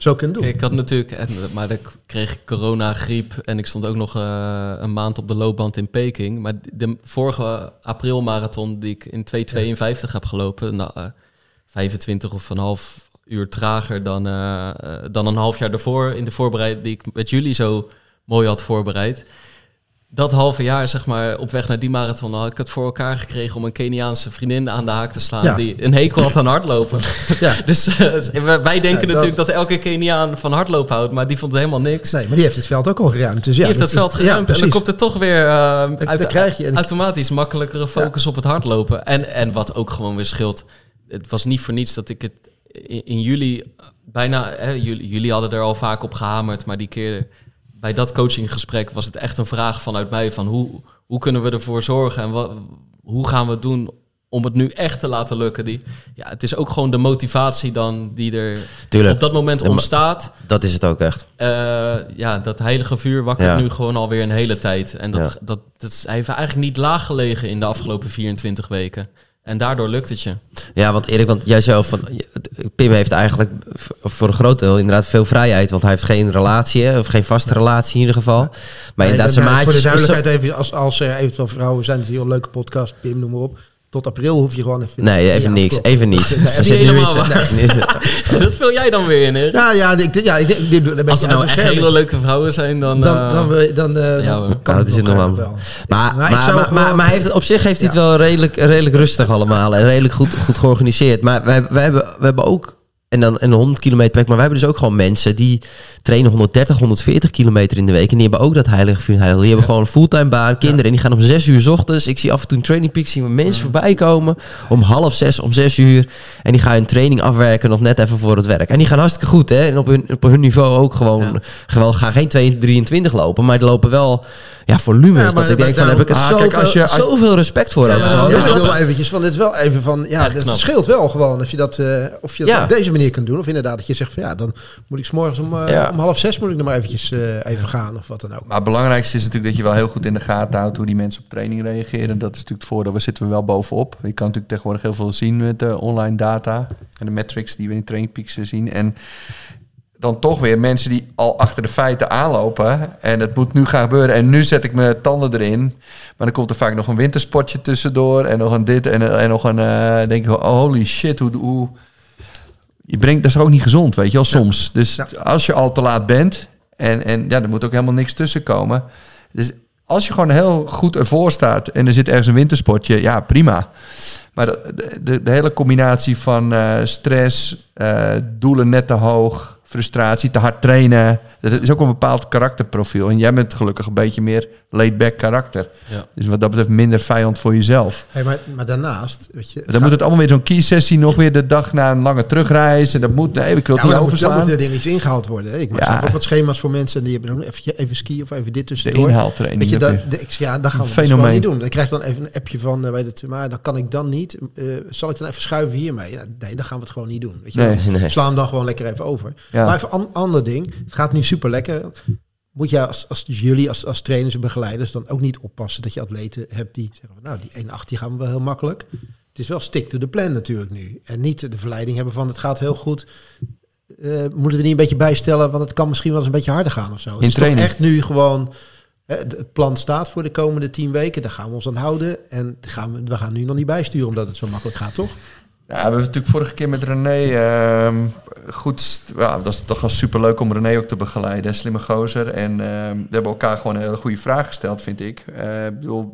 zo kunnen doen. Ik had natuurlijk, maar dan kreeg ik corona-griep en ik stond ook nog een maand op de loopband in Peking. Maar de vorige aprilmarathon die ik in 2:52 heb gelopen, 25 of een half uur trager dan een half jaar daarvoor in de voorbereiding die ik met jullie zo mooi had voorbereid. Dat halve jaar, zeg maar, op weg naar die marathon had ik het voor elkaar gekregen om een Keniaanse vriendin aan de haak te slaan die een hekel had aan hardlopen. Ja. Dus wij denken natuurlijk dat elke Keniaan van hardlopen houdt, maar die vond het helemaal niks. Nee, maar die heeft het veld ook al geruimd. Dus die heeft het veld geruimd en dan komt er toch weer automatisch makkelijkere focus op het hardlopen. En wat ook gewoon weer scheelt, het was niet voor niets dat ik het in juli bijna... jullie hadden er al vaak op gehamerd, maar die keer... Bij dat coachinggesprek was het echt een vraag vanuit mij van hoe kunnen we ervoor zorgen en hoe gaan we het doen om het nu echt te laten lukken. Het is ook gewoon de motivatie dan die er op dat moment ontstaat. Dat is het ook echt. Dat heilige vuur wakkert nu gewoon alweer een hele tijd. En dat heeft eigenlijk niet laag gelegen in de afgelopen 24 weken. En daardoor lukt het je. Ja, want Erik, jij zei van Pim heeft eigenlijk voor een groot deel inderdaad veel vrijheid. Want hij heeft geen relatie, of geen vaste relatie in ieder geval. Maar inderdaad, zijn maatjes... Voor de duidelijkheid even, als er eventueel vrouwen zijn, het is een heel leuke podcast, Pim, noem maar op. Tot april hoef je gewoon even... Nee, even niks. Even niet. Dat vul jij dan weer in, hè? Als er nou echt hele leuke vrouwen zijn, dan kan het is nog wel. Maar op zich heeft hij het wel redelijk rustig allemaal. En redelijk goed georganiseerd. Maar we hebben ook... En dan een 100 kilometer per week. Maar we hebben dus ook gewoon mensen die trainen 130, 140 kilometer in de week. En die hebben ook dat heilige vuur. Die hebben gewoon een fulltime baan, kinderen. En die gaan om 6 uur 's ochtends. Ik zie af en toe in Training Peaks zien we mensen voorbij komen. Om 5:30, om 6 uur. En die gaan hun training afwerken nog net even voor het werk. En die gaan hartstikke goed, hè. En op hun niveau ook gewoon. Gewoon gaan geen 2:23 lopen. Maar die lopen wel volumes. Dat ik denk van, heb ik zoveel respect voor. Eventjes van, dit is wel even van... Het scheelt wel gewoon of je dat op deze manier kunt doen. Of inderdaad dat je zegt van dan moet ik 's morgens om 5:30 moet ik nog maar eventjes even gaan of wat dan ook. Maar het belangrijkste is natuurlijk dat je wel heel goed in de gaten houdt hoe die mensen op training reageren. Dat is natuurlijk het voordeel. Daar zitten we wel bovenop. Je kan natuurlijk tegenwoordig heel veel zien met de online data en de metrics die we in Training Peaks zien. En dan toch weer mensen die al achter de feiten aanlopen. En het moet nu gaan gebeuren. En nu zet ik mijn tanden erin. Maar dan komt er vaak nog een wintersportje tussendoor. En nog een dit en nog een... denk ik, holy shit, hoe je brengt, dat is ook niet gezond, weet je wel, soms. Dus als je al te laat bent... En er moet ook helemaal niks tussen komen. Dus als je gewoon heel goed ervoor staat... en er zit ergens een wintersportje, prima. Maar de hele combinatie van stress... doelen net te hoog... frustratie, te hard trainen. Dat is ook een bepaald karakterprofiel. En jij bent gelukkig een beetje meer laid-back karakter. Ja. Dus wat dat betreft minder vijand voor jezelf. Hey, maar daarnaast... Weet je, dan moet het allemaal weer zo'n key-sessie... nog weer de dag na een lange terugreis. En dat moet... Nee, ik wil het niet overslaan. Dan moeten er dingetjes ingehaald worden. Hè? Ik maak zelf ook wat schema's voor mensen... die hebben dan even ski of even dit tussendoor. De inhaaltraining. Weet je, dat gaan we dus gewoon niet doen. Dan krijg je dan even een appje van... maar dat kan ik dan niet. Zal ik dan even schuiven hiermee? Nee, dan gaan we het gewoon niet doen. Weet je nee. Sla hem dan gewoon lekker even over. Ja. Maar even een ander ding. Het gaat nu super lekker. Moet je als trainers en begeleiders dan ook niet oppassen dat je atleten hebt die zeggen van die 1,8 die gaan we wel heel makkelijk. Het is wel stick to the plan natuurlijk nu. En niet de verleiding hebben van het gaat heel goed. Moeten we er niet een beetje bijstellen, want het kan misschien wel eens een beetje harder gaan of zo. Het is toch echt nu gewoon... Het plan staat voor de komende 10 weken. Daar gaan we ons aan houden. En we gaan nu nog niet bijsturen omdat het zo makkelijk gaat, toch? Ja, we hebben natuurlijk vorige keer met René goed... dat is toch wel superleuk om René ook te begeleiden. Slimme gozer. En we hebben elkaar gewoon een hele goede vraag gesteld, vind ik. Ik bedoel,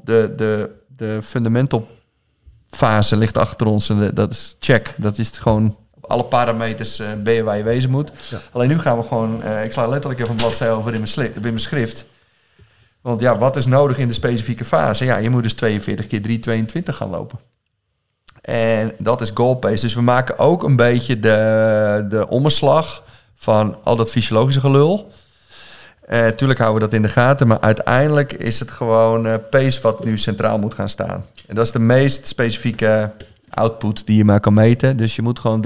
de fundamental fase ligt achter ons. En dat is check. Dat is gewoon... Op alle parameters ben je waar je wezen moet. Ja. Alleen nu gaan we gewoon... ik sla letterlijk even een bladzij over in mijn schrift. Want wat is nodig in de specifieke fase? Ja, je moet dus 42 keer 3:22 gaan lopen. En dat is goal pace. Dus we maken ook een beetje de omslag van al dat fysiologische gelul. Tuurlijk houden we dat in de gaten, maar uiteindelijk is het gewoon pace wat nu centraal moet gaan staan. En dat is de meest specifieke output die je maar kan meten. Dus je moet gewoon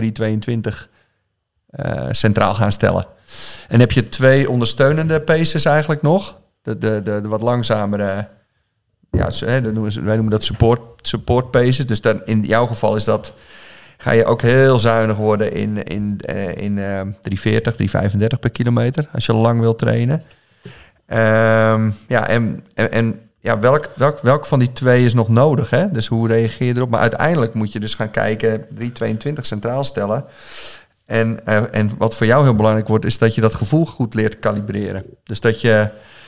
3:22 centraal gaan stellen. En heb je 2 ondersteunende paces eigenlijk nog. De wat langzamere... wij noemen dat support paces. Dus dan in jouw geval is dat ga je ook heel zuinig worden in 340, 335 per kilometer. Als je lang wil trainen. Welk van die twee is nog nodig? Hè? Dus hoe reageer je erop? Maar uiteindelijk moet je dus gaan kijken, 322 centraal stellen. En wat voor jou heel belangrijk wordt, is dat je dat gevoel goed leert kalibreren. Dus dat je...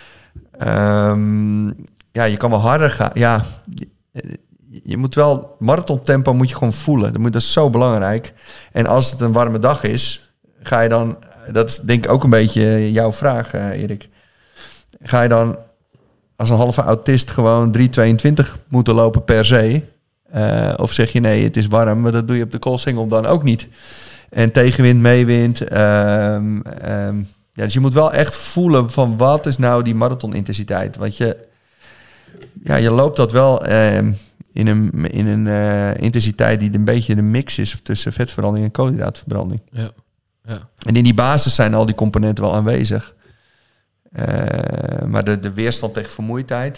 je kan wel harder gaan. Ja, je moet wel... Marathontempo moet je gewoon voelen. Dat is zo belangrijk. En als het een warme dag is, ga je dan... Dat is denk ik ook een beetje jouw vraag, Erik. Ga je dan als een halve autist gewoon 3:22 moeten lopen per se? Of zeg je nee, het is warm, maar dat doe je op de Koolsingel dan ook niet. En tegenwind, meewind. Dus je moet wel echt voelen van wat is nou die marathonintensiteit. Want je loopt dat wel in een intensiteit die een beetje de mix is tussen vetverbranding en koolhydraatverbranding. Ja. En in die basis zijn al die componenten wel aanwezig. Maar de weerstand tegen vermoeidheid,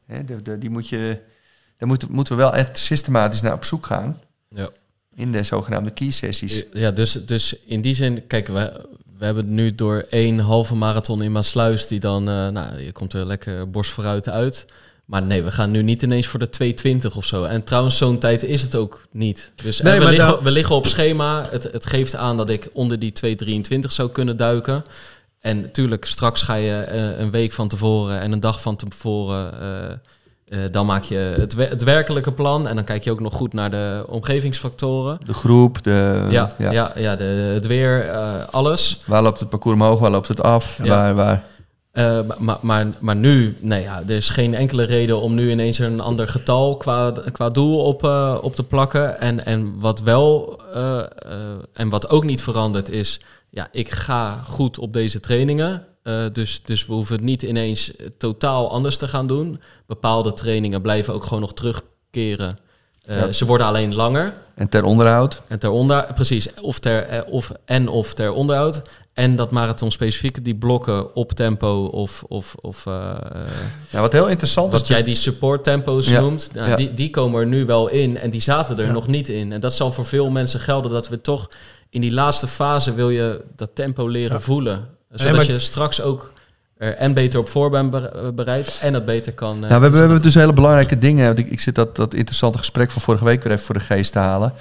daar moeten we wel echt systematisch naar op zoek gaan. Ja. In de zogenaamde key-sessies. Ja, dus in die zin, kijk, we hebben het nu door 1 halve marathon in Maassluis, die dan, je komt er lekker borst vooruit uit. Maar nee, we gaan nu niet ineens voor de 2:20 of zo. En trouwens, zo'n tijd is het ook niet. Dus nee, we liggen op schema. Het geeft aan dat ik onder die 2:23 zou kunnen duiken. En natuurlijk, straks ga je een week van tevoren en een dag van tevoren... dan maak je het werkelijke plan. En dan kijk je ook nog goed naar de omgevingsfactoren. De groep, het weer, alles. Waar loopt het parcours omhoog, waar loopt het af? Ja. Waar? Maar nu, er is geen enkele reden om nu ineens een ander getal qua doel op te plakken. En wat wel, en wat ook niet verandert is... Ja, ik ga goed op deze trainingen. Dus we hoeven het niet ineens totaal anders te gaan doen. Bepaalde trainingen blijven ook gewoon nog terugkeren. Ze worden alleen langer. En ter onderhoud. Precies. Of ter onderhoud. En dat marathon specifieke, die blokken op tempo wat heel interessant is... Wat jij die support tempo's noemt, die komen er nu wel in. En die zaten er nog niet in. En dat zal voor veel mensen gelden dat we toch... In die laatste fase wil je dat tempo leren voelen. Zodat je straks ook er en beter op voor bent bereid en het beter kan... we hebben dus hele belangrijke dingen. Ik zit dat interessante gesprek van vorige week weer even voor de geest te halen.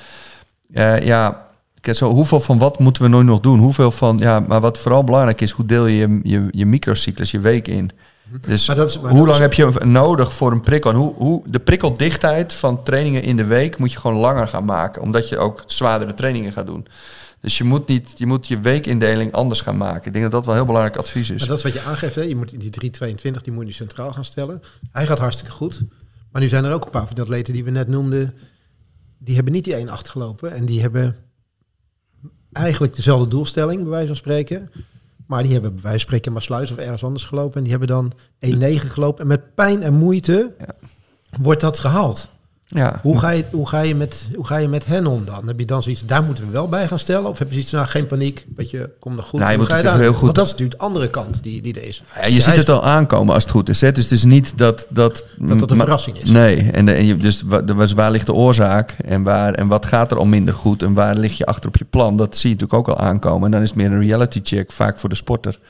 Hoeveel van wat moeten we nu nog doen? Hoeveel van... maar wat vooral belangrijk is, hoe deel je je microcyclus, je week in? Dus hoe lang heb je nodig voor een prikkel? De prikkeldichtheid van trainingen in de week moet je gewoon langer gaan maken. Omdat je ook zwaardere trainingen gaat doen. Dus je moet je weekindeling anders gaan maken. Ik denk dat dat wel heel belangrijk advies is. Maar dat is wat je aangeeft. Hè? Je moet die 3:22, die moet je centraal gaan stellen. Hij gaat hartstikke goed. Maar nu zijn er ook een paar van de atleten die we net noemden. Die hebben niet die 1:8 gelopen. En die hebben eigenlijk dezelfde doelstelling, bij wijze van spreken. Maar die hebben bij wijze van spreken in Maassluis of ergens anders gelopen. En die hebben dan 1:9 gelopen. En met pijn en moeite wordt dat gehaald. Ja. Hoe ga je met hen om dan? Heb je dan zoiets, daar moeten we wel bij gaan stellen? Of heb je zoiets, geen paniek, kom nog goed? Nou, je moet heel goed. Want dat is natuurlijk de andere kant die er is. Ja, je ziet het al aankomen als het goed is. Hè? Dus het is niet dat een verrassing is. Nee, dus waar ligt de oorzaak? En wat gaat er al minder goed? En waar lig je achter op je plan? Dat zie je natuurlijk ook al aankomen. En dan is het meer een reality check, vaak voor de sporter.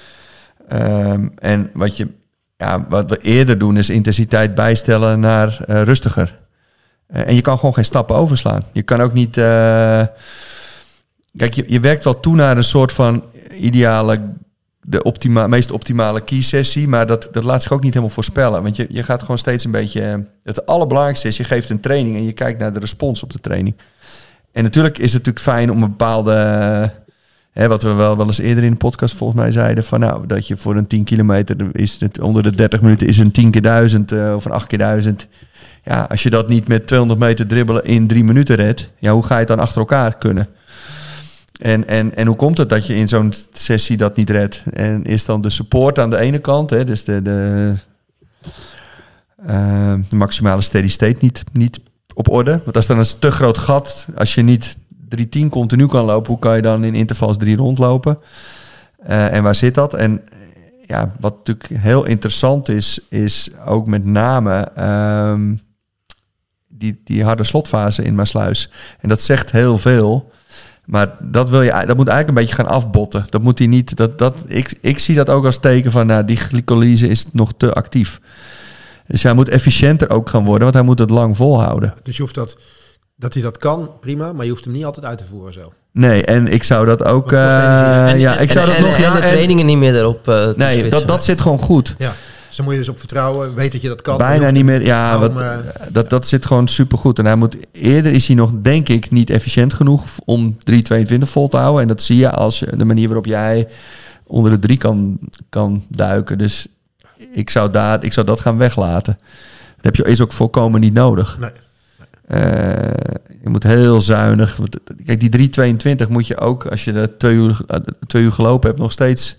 En wat we eerder doen is intensiteit bijstellen naar rustiger. En je kan gewoon geen stappen overslaan. Je kan ook niet... Kijk, je werkt wel toe naar een soort van meest optimale key-sessie, maar dat laat zich ook niet helemaal voorspellen. Want je gaat gewoon steeds een beetje... Het allerbelangrijkste is, je geeft een training en je kijkt naar de respons op de training. En natuurlijk is het natuurlijk fijn om een bepaalde... wat we wel eens eerder in de podcast volgens mij zeiden, van dat je voor een 10 kilometer is het onder de 30 minuten is een 10 keer 1000 of een 8 keer 1000. Ja, als je dat niet met 200 meter dribbelen in 3 minuten redt, hoe ga je het dan achter elkaar kunnen? En hoe komt het dat je in zo'n sessie dat niet redt? En is dan de support aan de ene kant, dus de maximale steady state niet op orde? Want als dan een te groot gat, als je niet 3:10 continu kan lopen, hoe kan je dan in intervals 3 rondlopen? En waar zit dat? En wat natuurlijk heel interessant is ook met name die harde slotfase in Maassluis. En dat zegt heel veel. Maar dat moet eigenlijk een beetje gaan afbotten. Dat moet hij niet. Ik zie dat ook als teken van die glycolyse is nog te actief. Dus hij moet efficiënter ook gaan worden, want hij moet het lang volhouden. Dus je hoeft dat hij dat kan, prima, maar je hoeft hem niet altijd uit te voeren zo. Nee, en ik zou dat ook. En de trainingen niet meer erop. Nee, dat zit gewoon goed. Ja. Dus dan moet je dus op vertrouwen, weet dat je dat kan. Bijna niet meer. Ja, dat zit gewoon supergoed. En eerder is hij nog, denk ik, niet efficiënt genoeg om 3,22 vol te houden. En dat zie je als de manier waarop jij onder de 3 kan duiken. Dus ik zou dat gaan weglaten. Dat is ook volkomen niet nodig. Nee. Je moet heel zuinig. Kijk, die 3,22 moet je ook, als je er 2 uur gelopen hebt, nog steeds.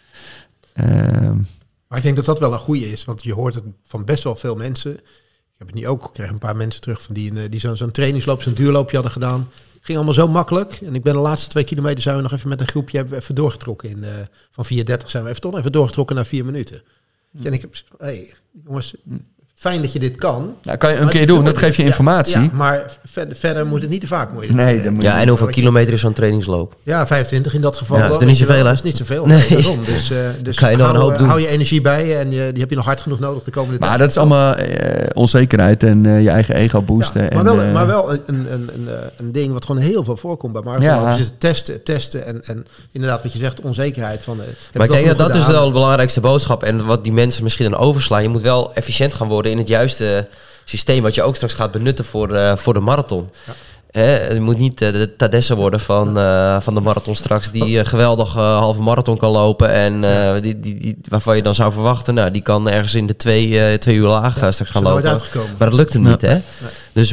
Maar ik denk dat dat wel een goede is, want je hoort het van best wel veel mensen. Ik heb het nu ook, ik kreeg een paar mensen terug van die zo'n trainingsloop, zo'n duurloopje hadden gedaan. Het ging allemaal zo makkelijk. En ik ben de laatste 2 kilometer zijn we nog even met een groepje even doorgetrokken. Van 4:30 zijn we even doorgetrokken naar 4 minuten. En ik heb, jongens, fijn dat je dit kan. Nou, kan je een keer doen, dat geeft je informatie. Ja, maar verder moet het niet te vaak. En hoeveel kilometer is zo'n trainingsloop? Ja, 25 in dat geval. Ja, dat is niet zoveel, hè? Dat is niet zoveel. Nee. Daarom. Dus kan je nog een hoop doen. Hou je energie bij en die heb je nog hard genoeg nodig de komende tijd. Maar dat is allemaal onzekerheid en je eigen ego boosten. Ja, maar wel een ding wat gewoon heel veel voorkomt bij marathonlopers. Dus testen en inderdaad wat je zegt, onzekerheid. Maar ik denk dat is wel de belangrijkste boodschap. En wat die mensen misschien dan overslaan. Je moet wel efficiënt gaan worden in het juiste systeem wat je ook straks gaat benutten voor de marathon. Ja. Je moet niet de Tadesse worden van de marathon straks, die geweldig halve marathon kan lopen en die waarvan je dan zou verwachten, die kan ergens in de 2 uur laag straks gaan lopen. Maar dat lukt hem niet, hè? Nee. Dus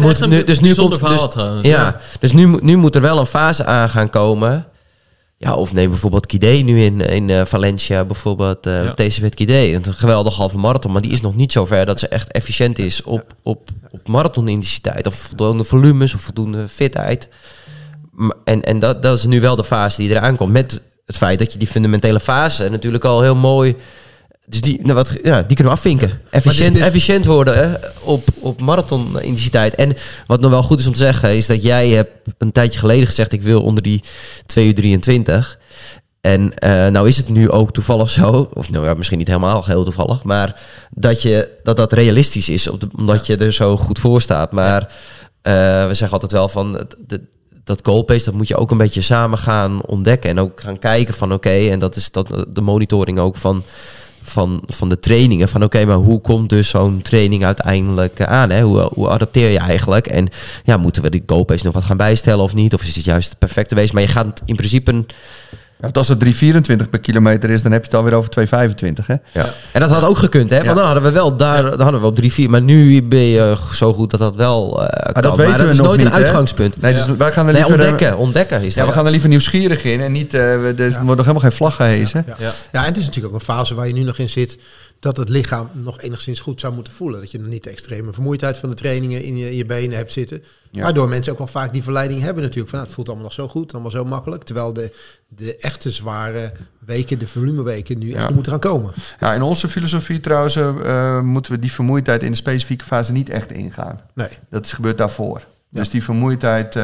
nu moet er wel een fase aan gaan komen. Ja, of neem bijvoorbeeld Kidé nu in Valencia, bijvoorbeeld TC Kidé. Een geweldige halve marathon, maar die is nog niet zo ver dat ze echt efficiënt is op marathonintensiteit. Of voldoende volumes, of voldoende fitheid. En dat is nu wel de fase die eraan komt. Met het feit dat je die fundamentele fase natuurlijk al heel mooi... Dus die kunnen we afvinken. Efficiënt worden op marathonintensiteit. En wat nog wel goed is om te zeggen, is dat jij hebt een tijdje geleden gezegd, ik wil onder die 2:23. En nou is het nu ook toevallig zo, of misschien niet helemaal heel toevallig, maar dat realistisch is, omdat je er zo goed voor staat. Maar we zeggen altijd wel van dat goalpace, dat moet je ook een beetje samen gaan ontdekken. En ook gaan kijken van en dat is de monitoring ook van de trainingen. Van maar hoe komt dus zo'n training uiteindelijk aan? Hè? Hoe adapteer je eigenlijk? En moeten we die goalpace nog wat gaan bijstellen of niet? Of is het juist het perfecte wezen? Maar je gaat in principe... Als het 3,24 per kilometer is, dan heb je het alweer over 2,25. Hè? Ja. En dat had ook gekund, hè? Want dan hadden we wel dan hadden we op 3,4. Maar nu ben je zo goed dat wel kan. Dat weten dat we is nog nooit niet, een uitgangspunt. Nee, dus wij gaan er liever ontdekken is we gaan er liever nieuwsgierig in en niet. Er wordt nog helemaal geen vlag gehezen. Ja, en het is natuurlijk ook een fase waar je nu nog in zit, dat het lichaam nog enigszins goed zou moeten voelen. Dat je nog niet de extreme vermoeidheid van de trainingen in je benen hebt zitten. Ja. Waardoor mensen ook wel vaak die verleiding hebben natuurlijk. Van, het voelt allemaal nog zo goed, allemaal zo makkelijk. Terwijl de echte zware weken, de volumeweken, nu echt moeten gaan komen. Ja, in onze filosofie trouwens moeten we die vermoeidheid in de specifieke fase niet echt ingaan. Nee. Dat gebeurt daarvoor. Ja. Dus die vermoeidheid...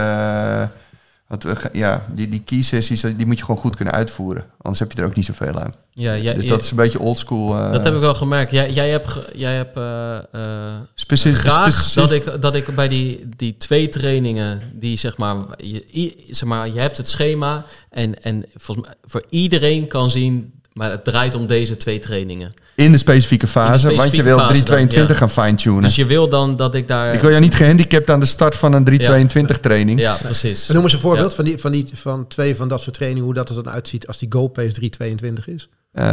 die key sessies, die moet je gewoon goed kunnen uitvoeren. Anders heb je er ook niet zoveel aan. Dus dat is een beetje oldschool. Dat heb ik wel gemerkt. Jij hebt graag dat ik bij die 2 trainingen, die zeg maar, je hebt het schema en volgens mij voor iedereen kan zien, maar het draait om deze 2 trainingen. In de specifieke fase, want je wil 3,22 gaan fine-tunen. Dus je wil dan dat ik daar... Ik wil jou niet gehandicapt aan de start van een 3,22 training. Ja, precies. En noem eens een voorbeeld van 2 van dat soort trainingen, hoe dat er dan uitziet als die goalpace 3,22 is.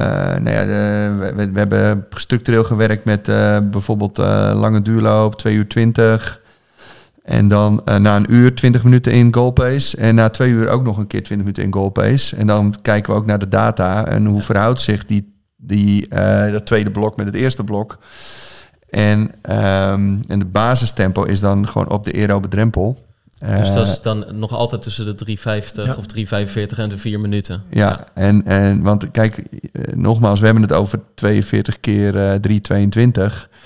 We hebben structureel gewerkt met bijvoorbeeld lange duurloop, 2:20. En dan na een uur 20 minuten in goalpace. En na 2 uur ook nog een keer 20 minuten in goalpace. En dan kijken we ook naar de data en hoe verhoudt zich dat tweede blok met het eerste blok. En de basistempo is dan gewoon op de aerobe drempel. Dus dat is dan nog altijd tussen de 3,50 of 3,45 en de 4 minuten. Ja. En want kijk, nogmaals, we hebben het over 42 keer 3,22.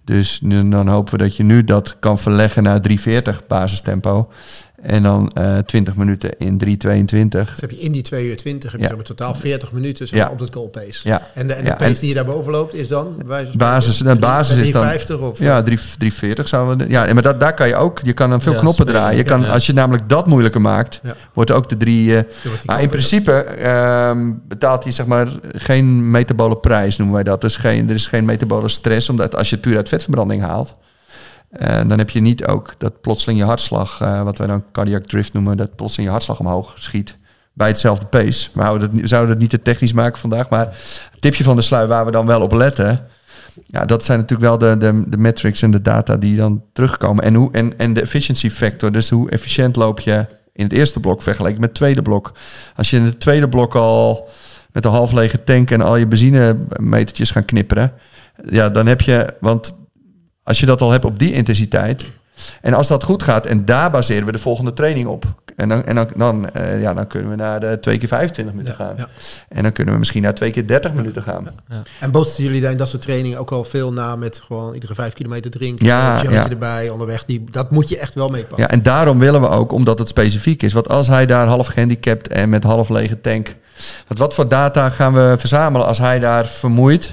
Dus dan hopen we dat je nu dat kan verleggen naar 3:40 basistempo. En dan 20 minuten in 3:22. Dus heb je in die 2:20 heb je totaal 40 minuten op het goal pace. Ja. En de pace die je daarboven loopt is dan? Basis is dan 3:50 of? Ja, 3:40 zouden we... Ja, maar daar kan je ook... Je kan dan veel knoppen draaien. Je kan, als je namelijk dat moeilijker maakt, wordt ook de 3... maar in principe betaalt hij zeg maar geen metabole prijs, noemen wij dat. Er is geen metabole stress, omdat als je het puur uit vetverbranding haalt, dan heb je niet ook dat plotseling je hartslag, wat wij dan cardiac drift noemen, dat plotseling je hartslag omhoog schiet bij hetzelfde pace. We zouden het niet te technisch maken vandaag, maar het tipje van de slui waar we dan wel op letten, ja, dat zijn natuurlijk wel de metrics en de data die dan terugkomen. En de efficiency factor, dus hoe efficiënt loop je in het eerste blok vergeleken met het tweede blok. Als je in het tweede blok al met een half lege tank en al je benzinemetertjes gaan knipperen, ja, dan heb je, want als je dat al hebt op die intensiteit, en als dat goed gaat, en daar baseren we de volgende training op. En dan kunnen we naar de 2 keer 25 minuten gaan. Ja. En dan kunnen we misschien naar 2 keer 30 minuten gaan. Ja. En bootsten jullie daar in dat soort trainingen ook al veel na met gewoon iedere 5 kilometer drinken, een gelletje erbij, onderweg. Dat moet je echt wel meepakken. Ja, en daarom willen we ook, omdat het specifiek is. Want als hij daar half gehandicapt en met half lege tank, wat voor data gaan we verzamelen als hij daar vermoeid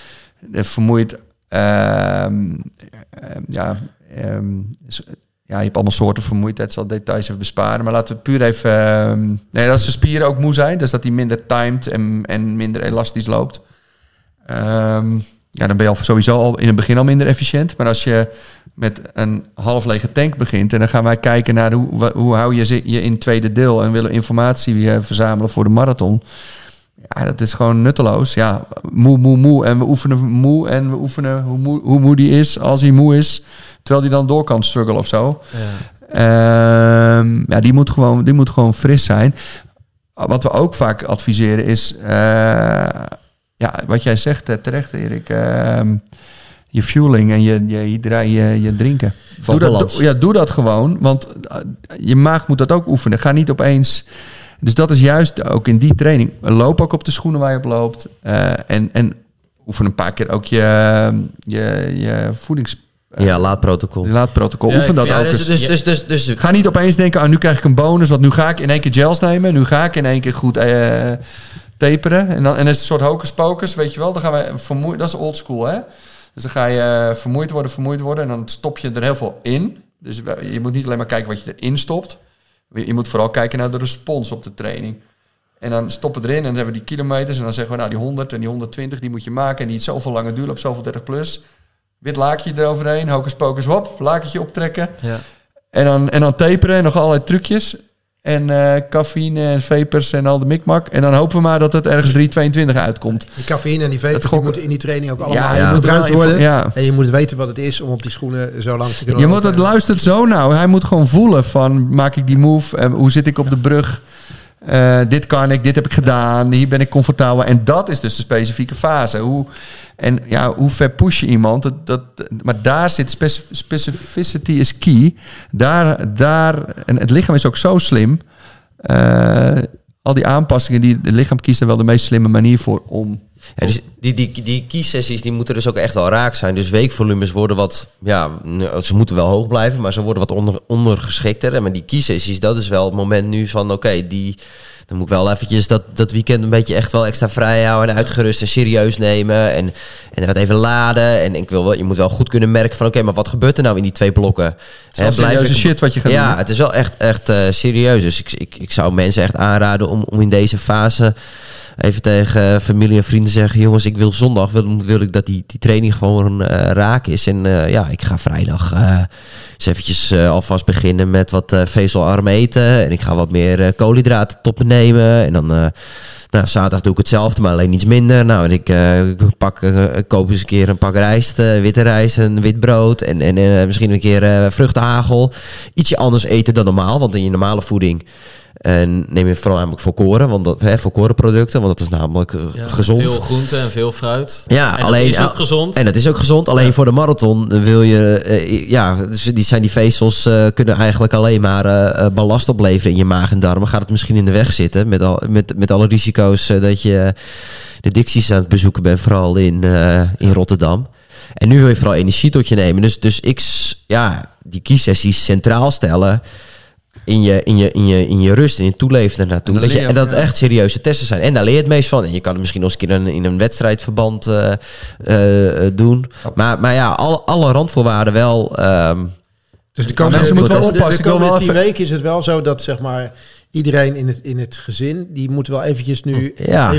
je hebt allemaal soorten vermoeidheid, zal details even besparen. Maar laten we puur even... dat zijn spieren ook moe zijn, dus dat hij minder timed en minder elastisch loopt. Dan ben je sowieso al in het begin al minder efficiënt. Maar als je met een half lege tank begint, en dan gaan wij kijken naar hoe hou je in het tweede deel en willen informatie verzamelen voor de marathon. Ja, dat is gewoon nutteloos. Ja, moe. En we oefenen moe en we oefenen hoe moe die is als hij moe is, terwijl hij dan door kan struggelen of zo. Ja. Die moet gewoon fris zijn. Wat we ook vaak adviseren is, wat jij zegt terecht, Erik, je fueling en je drinken. Doe dat gewoon, want je maag moet dat ook oefenen. Ga niet opeens... Dus dat is juist ook in die training. Loop ook op de schoenen waar je op loopt. En oefen een paar keer ook je voedings... laadprotocol. Oefen dat ook eens. Dus ga niet opeens denken, nu krijg ik een bonus, want nu ga ik in één keer gels nemen. Nu ga ik in één keer goed taperen. En dat is een soort hocus pocus, weet je wel. Dan gaan we vermoeid. Dat is old school, hè. Dus dan ga je vermoeid worden. En dan stop je er heel veel in. Dus je moet niet alleen maar kijken wat je erin stopt. Je moet vooral kijken naar de respons op de training. En dan stoppen we erin en dan hebben we die kilometers. En dan zeggen we, die 100 en die 120, die moet je maken. En die zoveel langer duren op zoveel 30 plus. Wit laakje eroverheen, hocus pocus, hop, lakertje optrekken. Ja. En dan taperen en nog allerlei trucjes. En cafeïne en vapers en al de mikmak. En dan hopen we maar dat het ergens 3:22 uitkomt. Die cafeïne en die vapers die moeten in die training ook allemaal gebruikt worden. Ja. En je moet weten wat het is om op die schoenen zo lang te kunnen lopen. Je moet het luistert zo nou. Hij moet gewoon voelen van, maak ik die move? Hoe zit ik op de brug? Dit kan ik, dit heb ik gedaan. Hier ben ik comfortabel. En dat is dus de specifieke fase. Hoe ver push je iemand? Maar daar zit specificity is key. En het lichaam is ook zo slim. Al die aanpassingen, het lichaam kiest er wel de meest slimme manier voor om... Ja, dus die kiessessies die moeten dus ook echt wel raak zijn. Dus weekvolumes worden wat... Ja, ze moeten wel hoog blijven, maar ze worden wat ondergeschikter. Maar die kiessessies, dat is wel het moment nu van... Dan moet ik wel eventjes dat weekend een beetje echt wel extra vrij houden... en uitgerust en serieus nemen. En inderdaad even laden. En je moet wel goed kunnen merken van... maar wat gebeurt er nou in die 2 blokken? Serieuze shit wat je gaat doen. Ja, het is wel echt serieus. Dus ik zou mensen echt aanraden om in deze fase... even tegen familie en vrienden zeggen... jongens, ik wil zondag wil ik dat die training gewoon raak is. En ik ga vrijdag eens eventjes alvast beginnen met wat vezelarm eten. En ik ga wat meer koolhydraten toppen nemen. En dan zaterdag doe ik hetzelfde, maar alleen iets minder. Nou, en ik koop eens een keer een pak rijst, witte rijst, een wit brood. En misschien een keer vruchtenhagel. Ietsje anders eten dan normaal, want in je normale voeding... En neem je vooral namelijk volkorenproducten, want dat is namelijk gezond. Veel groente en veel fruit. Ja, en alleen dat is ook gezond. En dat is ook gezond. Alleen voor de marathon wil je, die vezels kunnen eigenlijk alleen maar ballast opleveren in je maag en darmen. Gaat het misschien in de weg zitten met alle risico's dat je de Dixies aan het bezoeken bent, vooral in Rotterdam. En nu wil je vooral energie tot je nemen. Dus die kiessessies centraal stellen in je rust en in je toeleven naartoe. En dat echt serieuze testen zijn. En daar leer je het meest van. En je kan het misschien nog eens een keer in een wedstrijdverband doen. Maar ja, alle randvoorwaarden wel. Dus de mensen moeten wel oppassen. De komende 10 weken is het wel zo dat zeg maar iedereen in het gezin, die moet wel eventjes nu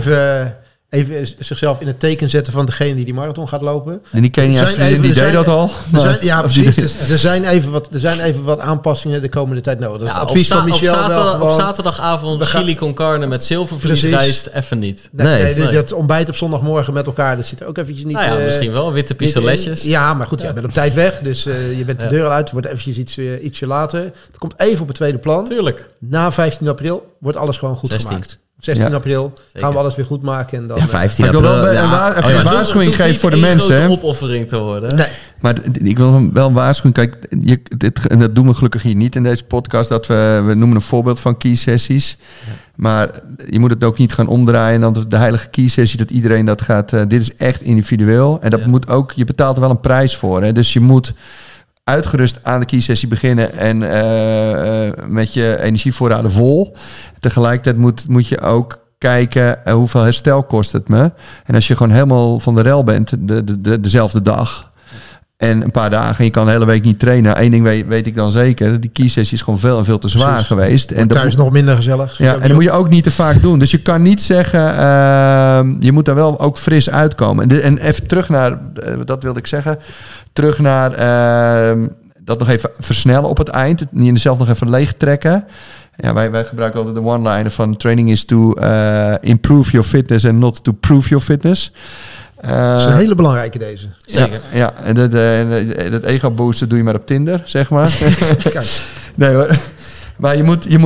even zichzelf in het teken zetten van degene die marathon gaat lopen. En die Kenia's die deed dat al? Precies. Er zijn even wat aanpassingen de komende tijd nodig. Dat advies van Michel op zaterdagavond chili con carne met zilvervliesrijst even niet. Nee. Dat ontbijt op zondagmorgen met elkaar, dat zit er ook eventjes niet... misschien wel, witte pistoletjes. Ja, maar goed, je bent op tijd weg, dus je bent de deur al uit. Het wordt eventjes ietsje later. Het komt even op het tweede plan. Tuurlijk. Na 15 april wordt alles gewoon goed gemaakt. 16 april gaan we alles weer goed maken. En dan, 15 april. Ik wil wel een waarschuwing geven voor de mensen. Een opoffering te worden. Nee. Maar ik wil wel een waarschuwing. Kijk, en dat doen we gelukkig hier niet in deze podcast. Dat we noemen een voorbeeld van key sessies. Ja. Maar je moet het ook niet gaan omdraaien. En dan de heilige key sessie, dat iedereen dat gaat... dit is echt individueel. En dat moet ook... Je betaalt er wel een prijs voor. Hè? Dus je moet uitgerust aan de key-sessie beginnen en met je energievoorraden vol. Tegelijkertijd moet je ook kijken hoeveel herstel kost het me. En als je gewoon helemaal van de rel bent dezelfde dag en een paar dagen en je kan de hele week niet trainen. Één ding weet ik dan zeker. Die key-sessie is gewoon veel en veel te zwaar geweest. En thuis nog minder gezellig. Ja, en dat moet je ook niet te vaak doen. Dus je kan niet zeggen... je moet daar wel ook fris uitkomen. En even terug naar... dat wilde ik zeggen. Terug naar... dat nog even versnellen op het eind. Jezelf nog even leeg trekken. Ja, wij gebruiken altijd de one-liner van... training is to improve your fitness and not to prove your fitness. Dat is een hele belangrijke deze. Zeker. Ja, en dat ego-boosten doe je maar op Tinder, zeg maar. Kijk. Nee hoor. Maar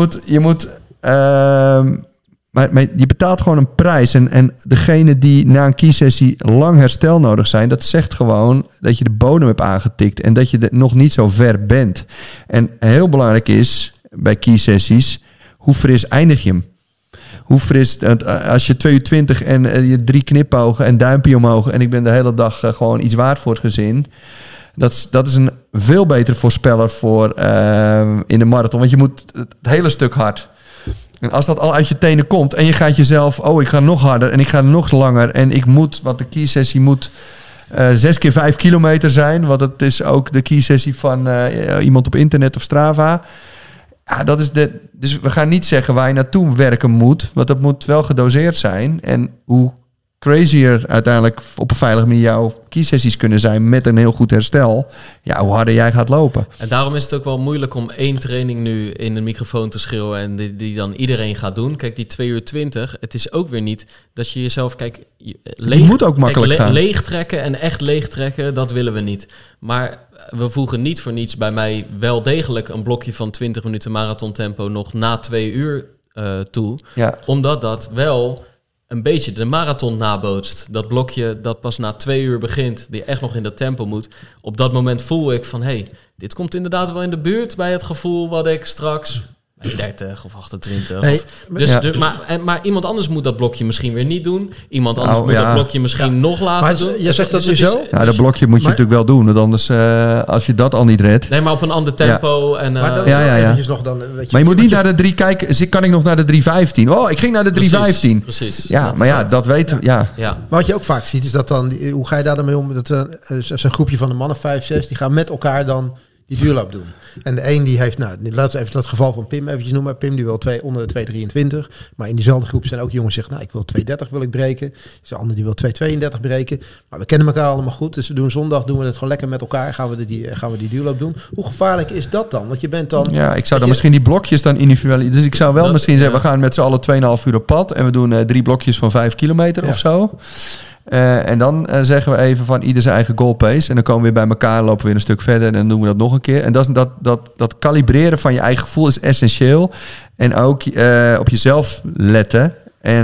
maar je betaalt gewoon een prijs. En degene die na een key-sessie lang herstel nodig zijn... dat zegt gewoon dat je de bodem hebt aangetikt... en dat je nog niet zo ver bent. En heel belangrijk is bij key-sessies... hoe fris eindig je hem? Hoe fris, als je 2 uur 20 en je 3 knipogen en duimpje omhoog... en ik ben de hele dag gewoon iets waard voor het gezin... Dat is een veel betere voorspeller voor in de marathon. Want je moet het hele stuk hard. En als dat al uit je tenen komt en je gaat jezelf... ik ga nog harder en ik ga nog langer... en ik moet, want de key-sessie moet 6 keer 5 kilometer zijn... want het is ook de key-sessie van iemand op internet of Strava... Ja, dat is dus we gaan niet zeggen waar je naartoe werken moet. Want dat moet wel gedoseerd zijn. En hoe crazier uiteindelijk op een veilige manier jouw key-sessies kunnen zijn... met een heel goed herstel, ja, hoe harder jij gaat lopen. En daarom is het ook wel moeilijk om 1 training nu in een microfoon te schreeuwen... en die dan iedereen gaat doen. Kijk, die 2 uur 20, het is ook weer niet dat je jezelf... Het moet ook makkelijk gaan. Leegtrekken en echt leegtrekken, dat willen we niet. Maar we voegen niet voor niets bij mij wel degelijk... een blokje van 20 minuten marathontempo nog na 2 uur toe. Ja. Omdat dat wel... een beetje de marathon nabootst. Dat blokje dat pas na 2 uur begint, die echt nog in dat tempo moet. Op dat moment voel ik van, dit komt inderdaad wel in de buurt bij het gevoel wat ik straks... bij 30 of 28. Maar iemand anders moet dat blokje misschien weer niet doen. Iemand anders moet dat blokje misschien nog later doen. Je zegt dat dus zo? Ja, dat blokje moet je natuurlijk wel doen. Want anders, als je dat al niet redt... Nee, maar op een ander tempo. Ja. En, maar dan eventjes nog dan... maar je moet niet naar de 3 kijken. Kan ik nog naar de 3:15? Ik ging naar de 3:15. Precies. Ja, maar dat weten we. Ja. Maar wat je ook vaak ziet, is dat dan... Hoe ga je daar dan mee om? Dat is een groepje van de mannen, 5, 6... die gaan met elkaar dan... die duurloop doen. En de een die heeft, laten we even dat geval van Pim eventjes noemen. Pim die wil onder de 2:23. Maar in diezelfde groep zijn ook jongens die zeggen, ik wil 2:30 wil ik breken. Dus de ander die wil 2:32 breken. Maar we kennen elkaar allemaal goed. Dus we doen zondag, doen we het gewoon lekker met elkaar. Gaan we die duurloop doen. Hoe gevaarlijk is dat dan? Want je bent dan... Ja, ik zou dan misschien die blokjes dan individueel... Dus ik zou wel misschien zeggen, we gaan met z'n allen 2,5 uur op pad. En we doen 3 blokjes van 5 kilometer of zo. En dan zeggen we even van ieder zijn eigen goal pace. En dan komen we weer bij elkaar, lopen we weer een stuk verder. En dan doen we dat nog een keer. En dat kalibreren van je eigen gevoel is essentieel. En ook op jezelf letten.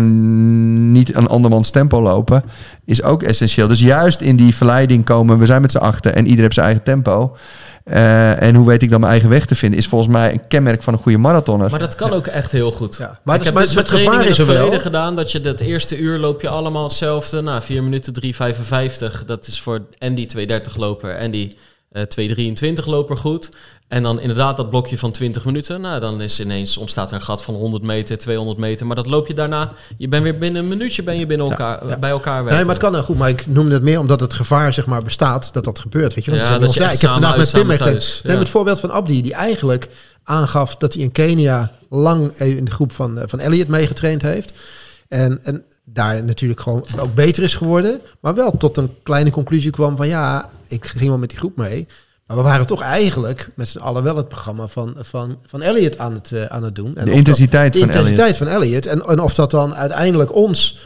En niet aan andermans tempo lopen. Is ook essentieel. Dus juist in die verleiding komen. We zijn met z'n achten en ieder heeft zijn eigen tempo. En hoe weet ik dan mijn eigen weg te vinden, is volgens mij een kenmerk van een goede marathonner. Maar dat kan ook echt heel goed. Ja. Maar ik heb dit soort trainingen in het verleden gedaan, dat je dat eerste uur loop je allemaal hetzelfde. 4 minuten 3:55. Dat is voor Andy 2:30 loper, Andy 2:23 loper goed. En dan inderdaad dat blokje van 20 minuten. Dan is ineens ontstaat er een gat van 100 meter, 200 meter. Maar dat loop je daarna. Je bent weer binnen een minuutje bij elkaar werken. Nee, maar het kan goed. Maar ik noemde het meer omdat het gevaar zeg maar bestaat dat gebeurt. Weet je? Want ik heb vandaag met Pim neem het voorbeeld van Abdi, die eigenlijk aangaf dat hij in Kenia lang in de groep van Elliot meegetraind heeft. En daar natuurlijk gewoon ook beter is geworden. Maar wel tot een kleine conclusie kwam van ik ging wel met die groep mee. Maar we waren toch eigenlijk met z'n allen wel het programma van Elliot aan het doen. En de intensiteit van Elliot. En of dat dan uiteindelijk ons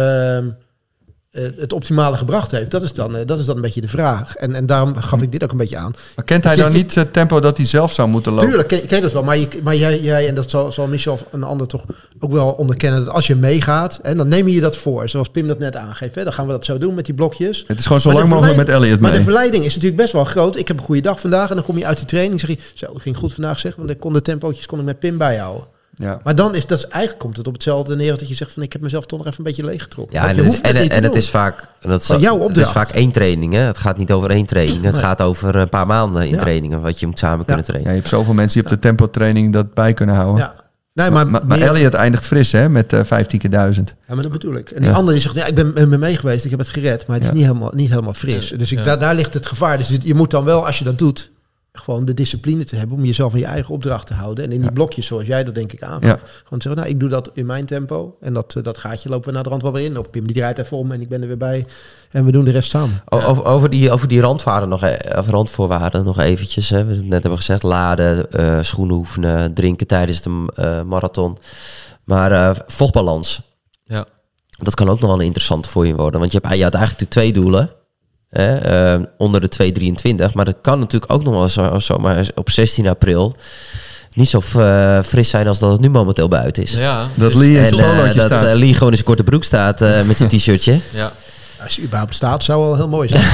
het optimale gebracht heeft, dat is dan een beetje de vraag. En daarom gaf ik dit ook een beetje aan. Maar kent hij dan niet het tempo dat hij zelf zou moeten lopen? Tuurlijk, ken dat wel. Maar jij en dat zal Michel of een ander toch ook wel onderkennen, dat als je meegaat, en dan neem je dat voor. Zoals Pim dat net aangeeft. Dan gaan we dat zo doen met die blokjes. Het is gewoon zo lang mogelijk met Elliot mee. Maar de verleiding is natuurlijk best wel groot. Ik heb een goede dag vandaag en dan kom je uit die training. Zeg je, zo, dat ging goed vandaag zeg, want ik kon de tempootjes met Pim bijhouden. Ja. Maar dan eigenlijk komt het op hetzelfde neer dat je zegt van ik heb mezelf toch nog even een beetje leeggetrokken. Ja, en het is vaak vaak één training. Hè? Het gaat niet over één training. Het gaat over een paar maanden in trainingen wat je moet samen kunnen trainen. Ja, je hebt zoveel mensen die op de tempo-training dat bij kunnen houden. Ja. Nee, maar Elliot eindigt fris hè, met 15 keer 1000. Ja, maar dat bedoel ik. En die andere die zegt, ik ben mee geweest, ik heb het gered, maar het is niet helemaal fris. Dus daar ligt het gevaar. Dus je moet dan wel, als je dat doet, gewoon de discipline te hebben om jezelf in je eigen opdracht te houden. En in die blokjes zoals jij dat denk ik aangaf. Gewoon te zeggen, ik doe dat in mijn tempo. En dat gaatje lopen we naar de rand wel weer in. Of Pim die draait even om en ik ben er weer bij. En we doen de rest samen. Over die randvoorwaarden nog eventjes. Hè. We net hebben gezegd, laden, schoenen oefenen, drinken tijdens de marathon. Maar vochtbalans. Ja. Dat kan ook nog wel een interessante voor je worden. Want je had eigenlijk 2 doelen. Onder de 2:23. Maar dat kan natuurlijk ook nog wel zomaar op 16 april niet zo fris zijn als dat het nu momenteel buiten is. Ja, dat Lee Lee gewoon in zijn korte broek staat met zijn t-shirtje. Ja. Als je überhaupt staat, zou wel heel mooi zijn.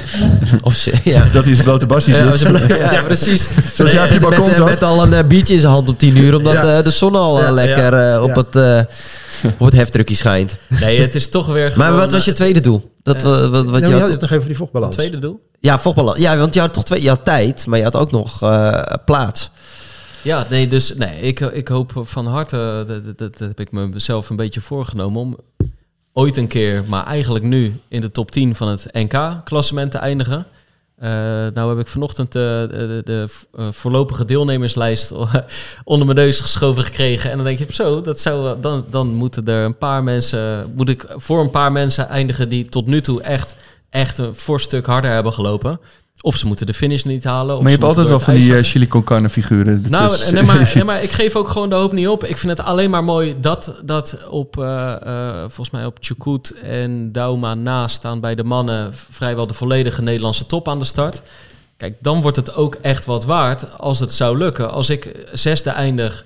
Dat hij zijn blote basje zit. Ja, precies. Zoals je op je balkon met al een biertje in zijn hand om 10 uur. Omdat de zon al lekker op het heftruckje schijnt. Nee, het is toch weer gewoon... Maar wat was je tweede doel? Je had het toch even die vochtbalans. Tweede doel? Ja, vochtbalans. Ja, want je had toch je had tijd, maar je had ook nog plaats. Ja, ik hoop van harte, dat heb ik mezelf een beetje voorgenomen om ooit een keer, maar eigenlijk nu in de top 10 van het NK-klassement te eindigen. Nou heb ik vanochtend de voorlopige deelnemerslijst onder mijn neus geschoven gekregen. En dan denk je, dan moeten er een paar mensen, moet ik voor een paar mensen eindigen die tot nu toe echt een voorstuk harder hebben gelopen. Of ze moeten de finish niet halen. Of maar je hebt altijd wel van die chili con carne figuren. Maar ik geef ook gewoon de hoop niet op. Ik vind het alleen maar mooi dat op volgens mij op Chukut en Dauma na staan bij de mannen vrijwel de volledige Nederlandse top aan de start. Kijk, dan wordt het ook echt wat waard als het zou lukken. Als ik 6e eindig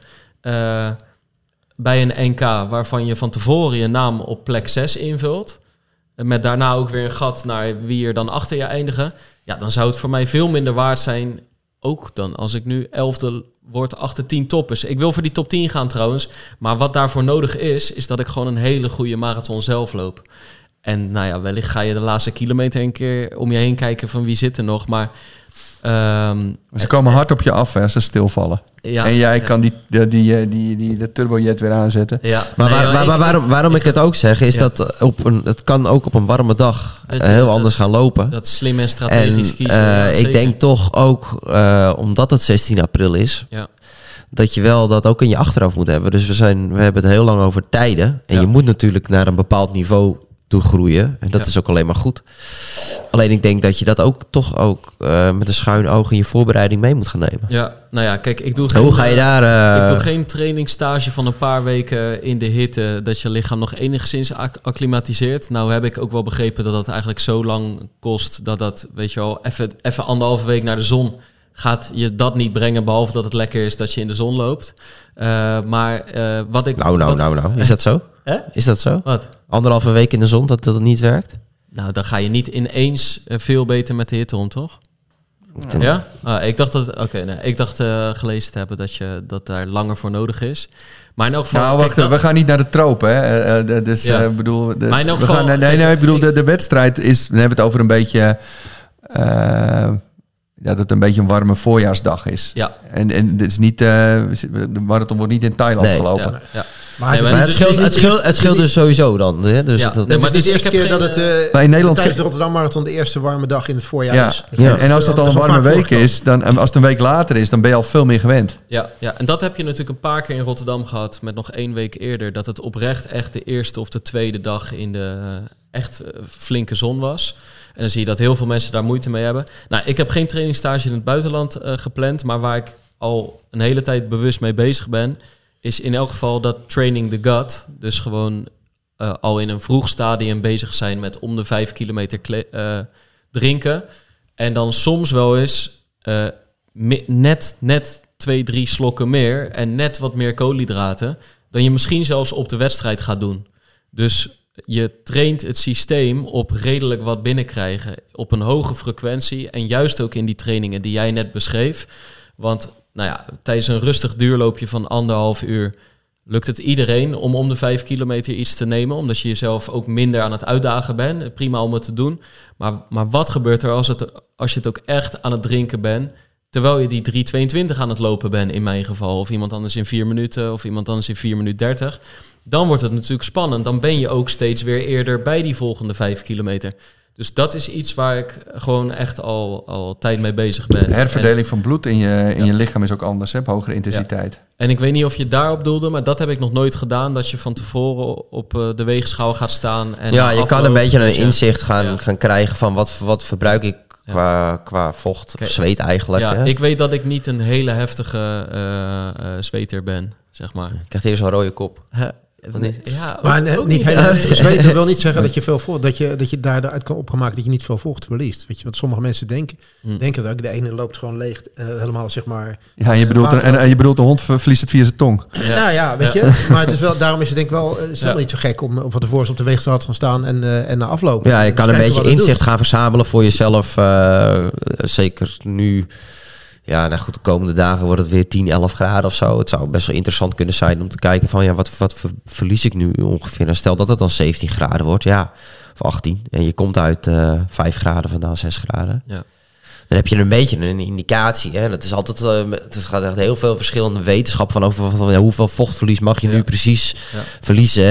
bij een NK waarvan je van tevoren je naam op plek 6 invult, met daarna ook weer een gat naar wie er dan achter je eindigen. Ja, dan zou het voor mij veel minder waard zijn, ook dan als ik nu 11e word achter 10 toppers. Ik wil voor die top 10 gaan trouwens, maar wat daarvoor nodig is dat ik gewoon een hele goede marathon zelf loop. En wellicht ga je de laatste kilometer een keer om je heen kijken van wie zit er nog, maar... ze komen hard op je af, hè, ze stilvallen. Ja, en jij kan de turbojet weer aanzetten. Ja. Maar waarom ik het ook zeg, is dat het kan ook op een warme dag heel anders gaan lopen. Dat slim en strategisch kiezen. Ik denk toch ook, omdat het 16 april is, dat je wel dat ook in je achterhoofd moet hebben. Dus we hebben het heel lang over tijden. En je moet natuurlijk naar een bepaald niveau toe groeien. En dat is ook alleen maar goed. Alleen ik denk dat je dat ook met een schuin oog in je voorbereiding mee moet gaan nemen. Ja, kijk, ik doe geen trainingsstage van een paar weken in de hitte dat je lichaam nog enigszins acclimatiseert. Nou heb ik ook wel begrepen dat eigenlijk zo lang kost dat weet je wel, even 1,5 week naar de zon gaat je dat niet brengen, behalve dat het lekker is dat je in de zon loopt. Wat ik... Nou. Is dat zo? Is dat zo? Wat? 1,5 week in de zon, dat het niet werkt? Nou, dan ga je niet ineens veel beter met de hitte om, toch? Ja? Ik dacht ik dacht gelezen te hebben dat daar langer voor nodig is. Maar in elk geval... wacht, we gaan niet naar de tropen, hè? Dus ik bedoel... De wedstrijd is... Dan hebben we het over een beetje... dat het een beetje een warme voorjaarsdag is. Ja. En het is niet... de marathon wordt niet in Thailand gelopen. Ja. Maar het scheelt dus sowieso dan. Hè? Dus het is niet de eerste keer dat het in Nederland tijdens de Rotterdam Marathon de eerste warme dag in het voorjaar is. Ja. En als dat al een warme week is, dan als het een week later is, dan ben je al veel meer gewend. Ja, en dat heb je natuurlijk een paar keer in Rotterdam gehad, met nog 1 week eerder, dat het oprecht echt de eerste of de tweede dag in de echt flinke zon was. En dan zie je dat heel veel mensen daar moeite mee hebben. Nou, ik heb geen trainingstage in het buitenland gepland, maar waar ik al een hele tijd bewust mee bezig ben, is in elk geval dat training the gut. Dus gewoon al in een vroeg stadium bezig zijn met om de 5 kilometer drinken. En dan soms wel eens net 2-3 slokken meer en net wat meer koolhydraten dan je misschien zelfs op de wedstrijd gaat doen. Dus je traint het systeem op redelijk wat binnenkrijgen, op een hoge frequentie en juist ook in die trainingen die jij net beschreef. Want tijdens een rustig duurloopje van 1,5 uur lukt het iedereen om de 5 kilometer iets te nemen, omdat je jezelf ook minder aan het uitdagen bent. Prima om het te doen. Maar wat gebeurt er als je het ook echt aan het drinken bent, terwijl je die 3:22 aan het lopen bent in mijn geval, of iemand anders in 4 minuten, of iemand anders in 4 minuten 30. Dan wordt het natuurlijk spannend. Dan ben je ook steeds weer eerder bij die volgende 5 kilometer. Dus dat is iets waar ik gewoon echt al tijd mee bezig ben. De herverdeling van bloed in je lichaam is ook anders, hè? Op hogere intensiteit. Ja. En ik weet niet of je daarop doelde, maar dat heb ik nog nooit gedaan. Dat je van tevoren op de weegschaal gaat staan. En je kan een beetje een inzicht gaan krijgen van wat verbruik ik qua vocht, zweet eigenlijk. Ja, hè? Ik weet dat ik niet een hele heftige zweter ben, zeg maar. Je krijgt eerst een rode kop. Maar niet heel heftig zweten wil niet zeggen dat je veel dat je daaruit kan opgemaakt dat je niet veel vocht verliest. Weet je wat sommige mensen denken dat ook de ene loopt gewoon leeg, helemaal zeg maar. Ja, je bedoelt de hond verliest het via zijn tong. Ja, weet je. Maar het is wel, daarom is het denk ik wel helemaal niet zo gek om van tevoren op de weegschaal te gaan staan en na aflopen. Ja, je kan een beetje inzicht gaan verzamelen voor jezelf. Zeker nu. Ja, nou goed, de komende dagen wordt het weer 10, 11 graden of zo. Het zou best wel interessant kunnen zijn om te kijken van wat verlies ik nu ongeveer. En stel dat het dan 17 graden wordt, of 18. En je komt uit 5 graden vandaan, 6 graden. Ja. Dan heb je een beetje een indicatie. Hè? Dat is altijd, het gaat echt heel veel verschillende wetenschap van over hoeveel vochtverlies mag je nu precies verliezen.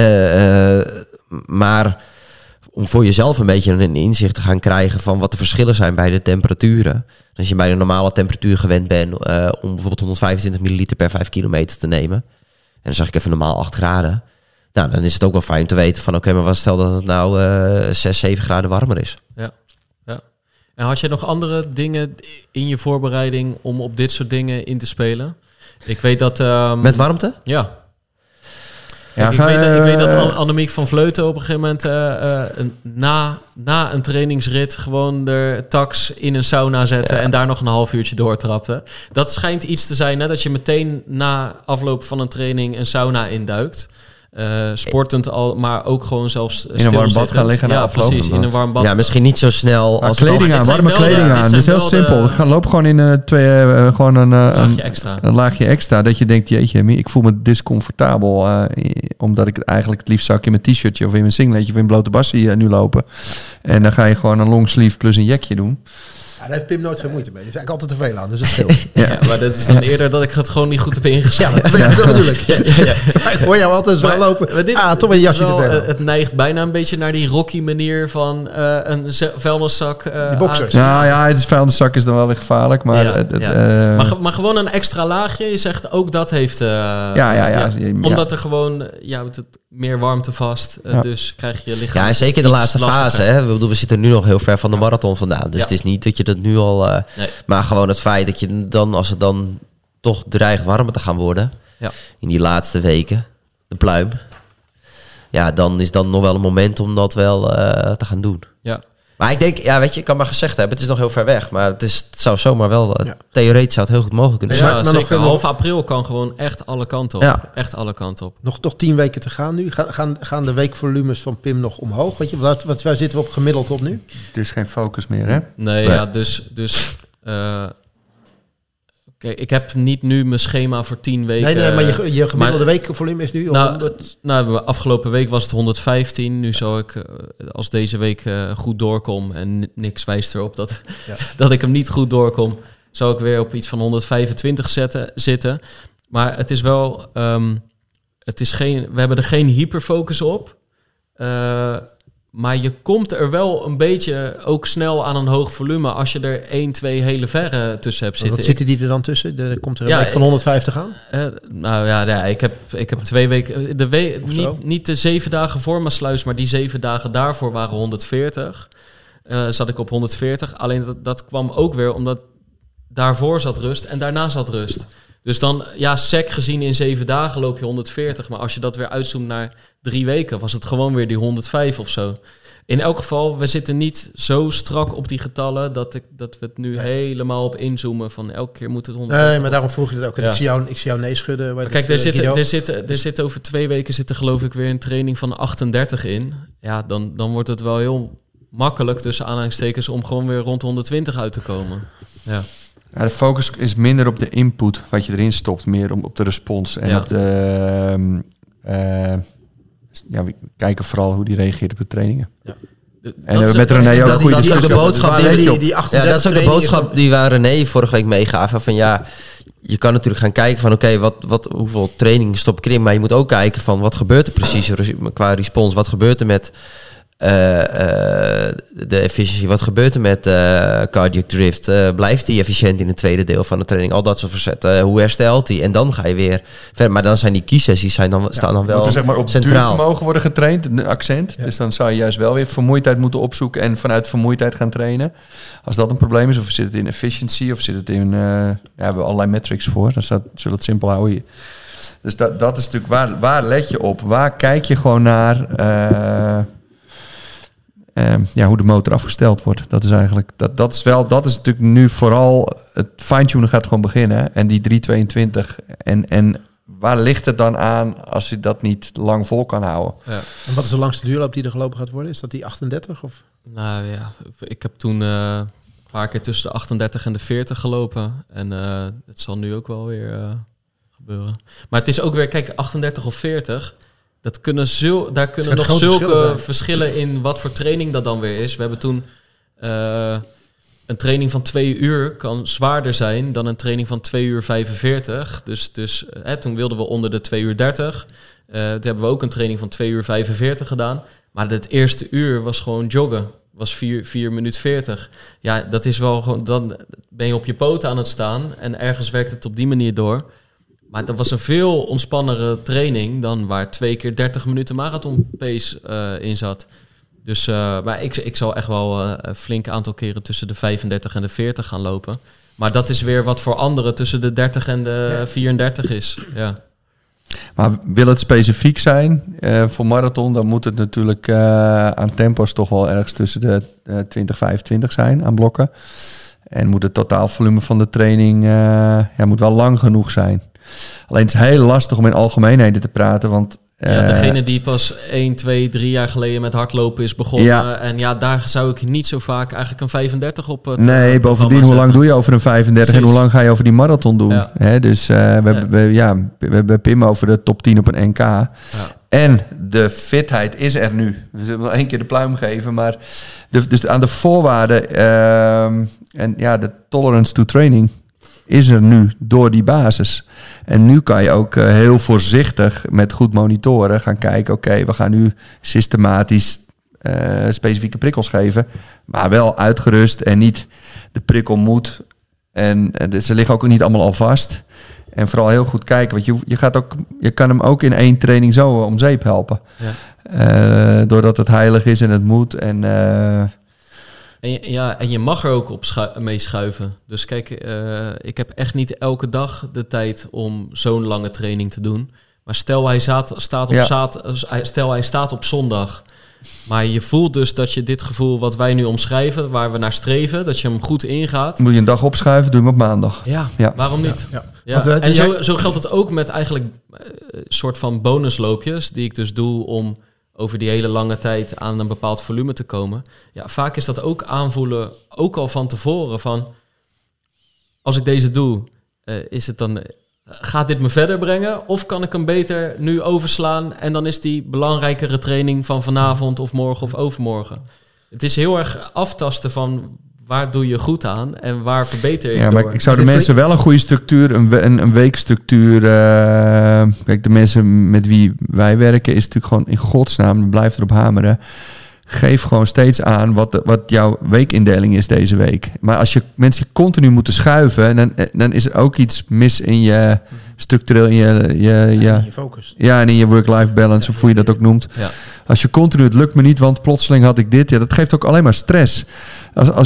Maar om voor jezelf een beetje een inzicht te gaan krijgen van wat de verschillen zijn bij de temperaturen. Als je bij de normale temperatuur gewend bent om bijvoorbeeld 125 milliliter per 5 kilometer te nemen. En dan zeg ik even normaal 8 graden. Nou, dan is het ook wel fijn te weten van oké, maar wat stel dat het nou 6, 7 graden warmer is. Ja. En had je nog andere dingen in je voorbereiding om op dit soort dingen in te spelen? Ik weet dat... Met warmte? Ja. Ik weet dat Annemiek van Vleuten op een gegeven moment na een trainingsrit gewoon de tax in een sauna zette en daar nog een half uurtje doortrapte. Dat schijnt iets te zijn, hè, dat je meteen na afloop van een training een sauna induikt. Sportend al, maar ook gewoon zelfs in een warm bad gaan liggen. Ja, precies, in een warm bad. Ja, misschien niet zo snel als kleding aan, warme kleding aan. Dat is heel simpel. Loop gewoon in gewoon een laagje extra. Dat je denkt, jeetje, ik voel me discomfortabel. Omdat ik eigenlijk het liefst zou ik in mijn t-shirtje of in mijn singletje of in blote bassie nu lopen. En dan ga je gewoon een longsleeve plus een jackje doen. Ja, daar heeft Pim nooit veel moeite mee. Er is eigenlijk altijd te veel aan, dus dat scheelt. Maar dat is dan eerder dat ik het gewoon niet goed heb ingeschat. Ja, dat bedoel ik. Ik hoor jou altijd zo lopen. Toch een jasje te veel. Het neigt bijna een beetje naar die Rocky manier van een vuilniszak. Die boxers. Het vuilniszak is dan wel weer gevaarlijk. Maar, maar gewoon een extra laagje. Je zegt ook dat heeft... Omdat er gewoon... het meer warmte vast. Dus krijg je lichaam... Ja, en zeker in de laatste fase. Hè? We zitten nu nog heel ver van de marathon vandaan. Dus het is niet dat je dat nu al... Nee. Maar gewoon het feit dat je dan, als het dan toch dreigt warmer te gaan worden... in die laatste weken, de pluim... Ja, dan is dan nog wel een moment om dat wel te gaan doen. Ja. Maar ik denk, ik kan maar gezegd hebben, het is nog heel ver weg. Maar het zou zomaar wel, theoretisch zou het heel goed mogelijk kunnen zijn. Ja, zeker. Half april kan gewoon echt alle kanten op. Ja. Echt alle kanten op. Nog toch 10 weken te gaan nu. Gaan de weekvolumes van Pim nog omhoog? Weet je, waar zitten we op gemiddeld op nu? Het is geen focus meer, hè? Nee. Ja, dus Kijk, ik heb niet nu mijn schema voor 10 weken. Nee, maar je gemiddelde weekvolume is nu 100... Afgelopen week was het 115. Nu zal ik, als deze week goed doorkom... en niks wijst erop dat ik hem niet goed doorkom... zal ik weer op iets van 125 zitten. Maar het is wel... we hebben er geen hyperfocus op... maar je komt er wel een beetje ook snel aan een hoog volume... als je er 1, 2 hele verre tussen hebt zitten. Wat zitten die er dan tussen? Er komt er een week van 150 aan? Ik heb 2 weken... Niet de 7 dagen voor Maassluis... maar die 7 dagen daarvoor waren 140. Zat ik op 140. Alleen dat kwam ook weer omdat daarvoor zat rust... en daarna zat rust. Dus dan, sec gezien in 7 dagen loop je 140. Maar als je dat weer uitzoomt naar 3 weken... was het gewoon weer die 105 of zo. In elk geval, we zitten niet zo strak op die getallen... dat we het nu helemaal op inzoomen... van elke keer moet het 100. Nee, maar daarom vroeg je dat ook. En ik zie jou nee schudden. Maar kijk, er zit over 2 weken... geloof ik weer een training van 38 in. Ja, dan wordt het wel heel makkelijk... tussen aanhalingstekens om gewoon weer rond 120 uit te komen. Ja. Ja, de focus is minder op de input, wat je erin stopt, meer op de respons. En op de... we kijken vooral hoe die reageert op de trainingen. Ja. En met René ook goede. Dat is ook de boodschap dat is ook de boodschap die we René vorige week meegaven. Van je kan natuurlijk gaan kijken van hoeveel training stop ik erin. Maar je moet ook kijken van wat gebeurt er precies qua respons. Wat gebeurt er met... de efficiëntie, wat gebeurt er met cardiac drift? Blijft hij efficiënt in het tweede deel van de training? Al dat soort verzetten. Hoe herstelt hij? En dan ga je weer verder. Maar dan zijn die kiesessies staan dan wel moet er, op centraal. Duurvermogen worden getraind, een accent. Ja. Dus dan zou je juist wel weer vermoeidheid moeten opzoeken en vanuit vermoeidheid gaan trainen. Als dat een probleem is, of zit het in efficiency, of zit het in... we hebben allerlei metrics voor. Dan zullen we het simpel houden hier. Dus dat is natuurlijk waar let je op? Waar kijk je gewoon naar... hoe de motor afgesteld wordt. Dat is eigenlijk... Dat is natuurlijk nu vooral... Het fine-tunen gaat gewoon beginnen. En die 322. En waar ligt het dan aan als je dat niet lang vol kan houden? Ja. En wat is de langste duurloop die er gelopen gaat worden? Is dat die 38? Of? Nou ja, ik heb toen een paar keer tussen de 38 en de 40 gelopen. En het zal nu ook wel weer gebeuren. Maar het is ook weer... Kijk, 38 of 40... daar kunnen nog zulke verschillen in wat voor training dat dan weer is. We hebben toen een training van 2 uur kan zwaarder zijn dan een training van 2 uur 45. Dus toen wilden we onder de 2 uur 30. Toen hebben we ook een training van 2 uur 45 gedaan. Maar het eerste uur was gewoon joggen. Was 4 minuten 40. Ja, dat is wel gewoon... Dan ben je op je poten aan het staan en ergens werkt het op die manier door. Maar dat was een veel ontspannere training dan waar 2 keer 30 minuten marathon pace in zat. Dus maar ik zal echt wel een flink aantal keren tussen de 35 en de 40 gaan lopen. Maar dat is weer wat voor anderen tussen de 30 en de 34 is. Ja. Maar wil het specifiek zijn voor marathon, dan moet het natuurlijk aan tempo's toch wel ergens tussen de 20-25 zijn aan blokken. En moet het totaalvolume van de training moet wel lang genoeg zijn. Alleen het is heel lastig om in algemeenheden te praten, want... degene die pas 1, 2, 3 jaar geleden met hardlopen is begonnen. Ja. En daar zou ik niet zo vaak eigenlijk een 35 op het... Nee, bovendien, hoe lang doe je over een 35 Precies. En hoe lang ga je over die marathon doen? Ja. Dus we hebben Pim over de top 10 op een NK. Ja. En de fitheid is er nu. We zullen wel 1 keer de pluim geven, maar... Dus aan de voorwaarden de tolerance to training... is er nu door die basis. En nu kan je ook heel voorzichtig met goed monitoren gaan kijken... oké, we gaan nu systematisch specifieke prikkels geven... maar wel uitgerust en niet de prikkel moet. En ze liggen ook niet allemaal al vast. En vooral heel goed kijken, want je kan hem ook in 1 training zo om zeep helpen. Ja. Doordat het heilig is en het moet en... En je mag er ook op mee schuiven. Dus kijk, ik heb echt niet elke dag de tijd om zo'n lange training te doen. Maar stel hij staat op zondag. Maar je voelt dus dat je dit gevoel wat wij nu omschrijven, waar we naar streven, dat je hem goed ingaat. Moet je een dag opschuiven, doe je hem op maandag. Ja. Waarom niet? Ja. En zo geldt het ook met eigenlijk soort van bonusloopjes die ik dus doe om over die hele lange tijd aan een bepaald volume te komen. Ja, vaak is dat ook aanvoelen, ook al van tevoren, van als ik deze doe, is het dan... gaat dit me verder brengen? Of kan ik hem beter nu overslaan en dan is die belangrijkere training van vanavond of morgen of overmorgen? Het is heel erg aftasten van waar doe je goed aan en waar verbeter ik door. Maar ik zou de mensen wel een goede structuur, een weekstructuur... kijk, de mensen met wie wij werken is natuurlijk gewoon in godsnaam, blijf erop hameren. Geef gewoon steeds aan wat jouw weekindeling is deze week. Maar als je mensen continu moeten schuiven, dan is er ook iets mis in je structureel in je focus. Ja, en in je work-life balance, of hoe je dat ook noemt. Ja. Als je continu, het lukt me niet, want plotseling had ik dit. Ja, dat geeft ook alleen maar stress. Als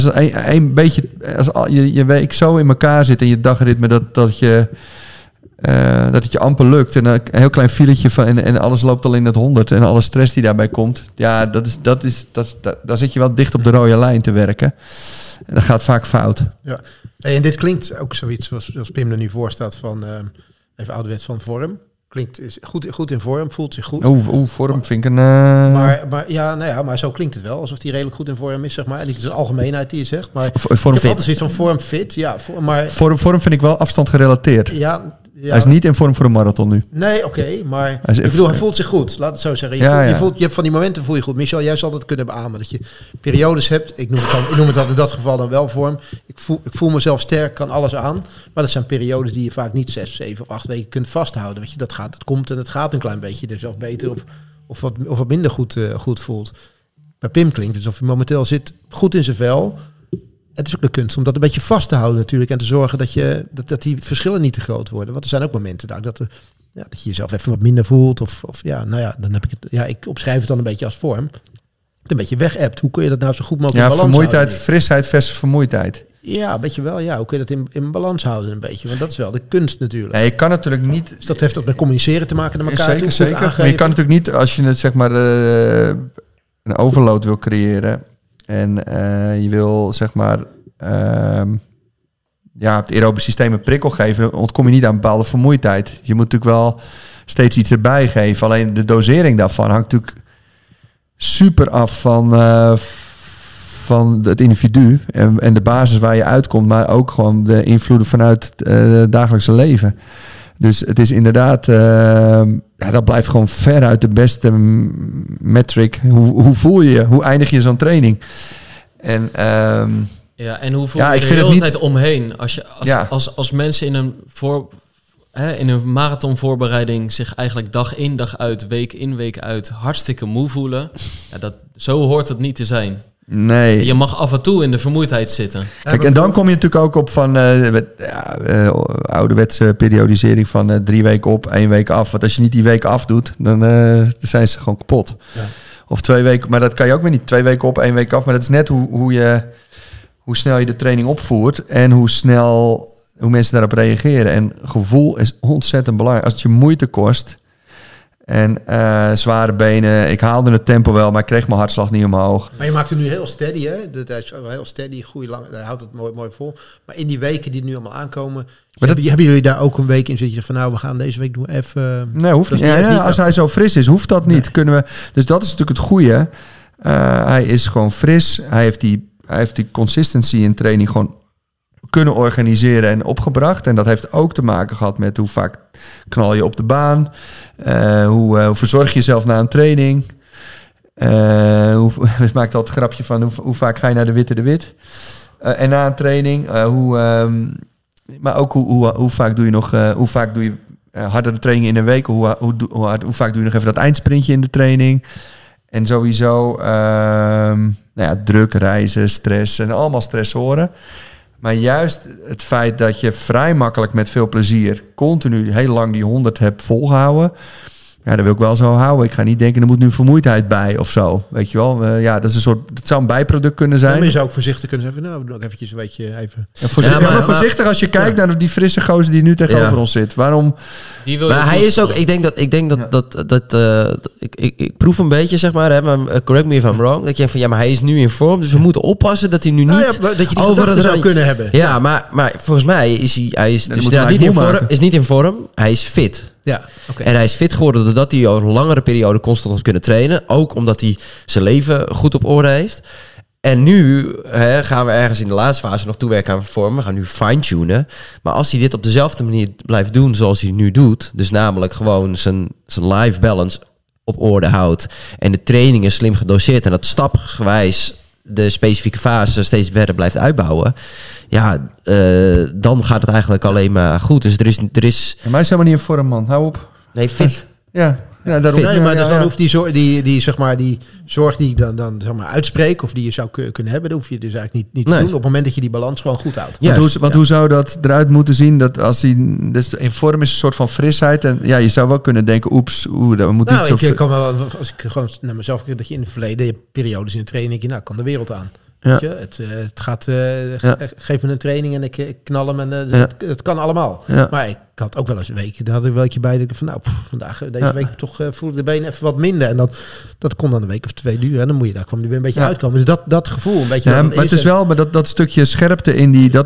je week zo in elkaar zit en je dagritme dat het je amper lukt en een heel klein filetje van en alles loopt al in het 100 en alle stress die daarbij komt, ja, daar zit je wel dicht op de rode lijn te werken. En dat gaat vaak fout. Ja. En dit klinkt ook zoiets zoals Pim er nu voor staat van even ouderwets van vorm. Klinkt goed in vorm, voelt zich goed. Vorm vind ik een... Maar zo klinkt het wel, alsof hij redelijk goed in vorm is, zeg maar. En het is een algemeenheid die je zegt, maar vorm ik heb altijd zoiets van vorm fit. Ja, vorm vind ik wel afstand gerelateerd. Ja, hij is niet in vorm voor een marathon nu. Nee, oké, maar hij voelt zich goed. Laat het zo zeggen. Je hebt van die momenten voel je goed. Michel, jij zal dat kunnen beamen. Dat je periodes hebt. Ik noem het dan in dat geval dan wel vorm. Ik voel mezelf sterk, kan alles aan. Maar dat zijn periodes die je vaak niet 6, 7 of 8 weken kunt vasthouden. Weet je, dat komt en het gaat een klein beetje. Dus zelfs beter of wat minder goed voelt. Bij Pim klinkt het alsof hij momenteel zit goed in zijn vel. Het is ook de kunst om dat een beetje vast te houden natuurlijk. En te zorgen dat die verschillen niet te groot worden. Want er zijn ook momenten dat je jezelf even wat minder voelt. Dan heb ik het. Ja, ik opschrijf het dan een beetje als vorm. Een beetje weg-appt. Hoe kun je dat nou zo goed mogelijk in balans vermoeidheid, houden? Frisheid versus vermoeidheid. Ja, een beetje wel. Ja, hoe kun je dat in balans houden een beetje? Want dat is wel de kunst natuurlijk. Ja, je kan natuurlijk niet... Dus dat heeft ook met communiceren te maken naar elkaar. Zeker. Maar je kan natuurlijk niet, als je het zeg maar een overload wil creëren... En je wil zeg maar het aerobe systeem een prikkel geven, ontkom je niet aan bepaalde vermoeidheid. Je moet natuurlijk wel steeds iets erbij geven. Alleen de dosering daarvan hangt natuurlijk super af van het individu en de basis waar je uitkomt, maar ook gewoon de invloeden vanuit het dagelijkse leven. Dus het is inderdaad, dat blijft gewoon veruit de beste metric. Hoe voel je? Hoe eindig je zo'n training? En en hoe voel je er de hele tijd omheen? Als mensen in een marathonvoorbereiding zich eigenlijk dag in dag uit, week in week uit hartstikke moe voelen. Ja, zo hoort het niet te zijn. Nee. Je mag af en toe in de vermoeidheid zitten. Kijk, en dan kom je natuurlijk ook op van ouderwetse periodisering van 3 weken op, 1 week af. Want als je niet die weken afdoet, dan zijn ze gewoon kapot. Ja. Of 2 weken, maar dat kan je ook weer niet. 2 weken op, 1 week af. Maar dat is net hoe snel je de training opvoert en hoe mensen daarop reageren. En gevoel is ontzettend belangrijk. Als het je moeite kost en zware benen. Ik haalde het tempo wel, maar ik kreeg mijn hartslag niet omhoog. Maar je maakt het nu heel steady, hè? Dat is heel steady, goede lang. Hij houdt het mooi vol. Maar in die weken die nu allemaal aankomen, hebben jullie daar ook een week in zitten van nou, we gaan deze week doen even. Nee, hoeft niet. Als hij zo fris is, hoeft dat niet. Nee. Kunnen we. Dus dat is natuurlijk het goede. Hij is gewoon fris. Hij heeft die consistency in training gewoon kunnen organiseren en opgebracht. En dat heeft ook te maken gehad met hoe vaak knal je op de baan. Hoe verzorg je jezelf na een training. We maakten altijd het grapje van hoe vaak ga je naar de Wit. En na een training. Maar ook hoe vaak doe je nog... hoe vaak doe je hardere trainingen in een week? Hoe vaak doe je nog even dat eindsprintje in de training? En sowieso druk, reizen, stress en allemaal stressoren. Maar juist het feit dat je vrij makkelijk met veel plezier continu heel lang die 100 hebt volgehouden. Ja, dat wil ik wel zo houden. Ik ga niet denken, er moet nu vermoeidheid bij of zo. Weet je wel? Dat is dat zou een bijproduct kunnen zijn. Ja, maar je zou ook voorzichtig kunnen zeggen, nou, nog eventjes een beetje even. Ja, maar voorzichtig als je kijkt naar die frisse gozer die nu tegenover ons zit. Waarom? Maar hij is ook, ik denk dat ik proef een beetje, zeg maar, hè, maar correct me if I'm wrong. Dat je denkt van, maar hij is nu in vorm, dus we moeten oppassen dat hij nu niet dat je die over het zou kunnen hebben. Ja, maar volgens mij is hij niet in vorm. Hij is fit. Ja, okay. En hij is fit geworden doordat hij al een langere periode constant had kunnen trainen. Ook omdat hij zijn leven goed op orde heeft. En nu gaan we ergens in de laatste fase nog toewerken aan vormen. We gaan nu fine-tunen. Maar als hij dit op dezelfde manier blijft doen zoals hij nu doet... dus namelijk gewoon zijn life balance op orde houdt... en de trainingen slim gedoseerd... en dat stapsgewijs de specifieke fase steeds verder blijft uitbouwen... ja, dan gaat het eigenlijk alleen maar goed. Dus er is... Maar hij is helemaal niet in vorm, man. Hou op. Nee, fit. Ja, daarom. Nee, maar dan hoeft die zorg die ik dan zeg maar uitspreek... of die je zou kunnen hebben... dat hoef je dus eigenlijk niet te doen... op het moment dat je die balans gewoon goed houdt. Want hoe zou dat eruit moeten zien... dat als hij dus in vorm is een soort van frisheid... en ja, je zou wel kunnen denken... oeps, dat moet niet zo... Ik kan wel, als ik gewoon naar mezelf kijk... dat je in het verleden... je hebt periodes in de training... denk je, kan de wereld aan. Ja. Het gaat, geef me een training en ik knal hem en het kan allemaal. Ja. Maar ik had ook wel eens weken, daar had ik wel een weekje bij. Van vandaag, deze week toch voelde de benen even wat minder. En dat kon dan een week of 2 duren. En dan moet je daar kwam er weer een beetje uitkomen. Dus dat gevoel een beetje. Ja, maar het is wel, maar dat stukje scherpte in die,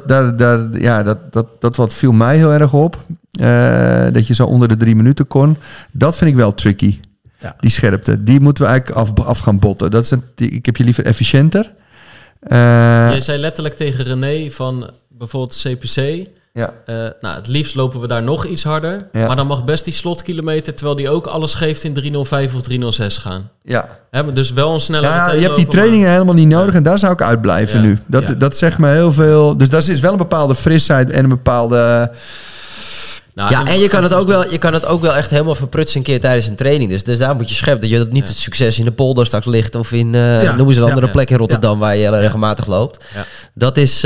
dat wat viel mij heel erg op. Dat je zo onder de 3 minuten kon. Dat vind ik wel tricky. Ja. Die scherpte, die moeten we eigenlijk af gaan botten. Ik heb je liever efficiënter. Jij zei letterlijk tegen René van bijvoorbeeld CPC... Ja. Het liefst lopen we daar nog iets harder. Ja. Maar dan mag best die slotkilometer... terwijl die ook alles geeft in 3:05 of 3:06 gaan. Ja. Dus wel een snelle... Ja, je hebt die trainingen helemaal niet nodig... en daar zou ik uitblijven nu. Dat zegt me heel veel... Dus dat is wel een bepaalde frisheid... en een bepaalde... en je kan het ook wel echt helemaal verprutsen een keer tijdens een training. Dus daar moet je scherp dat je dat niet het succes in de polder straks ligt of in noemen ze een andere plek in Rotterdam waar je regelmatig loopt. Ja. Dat is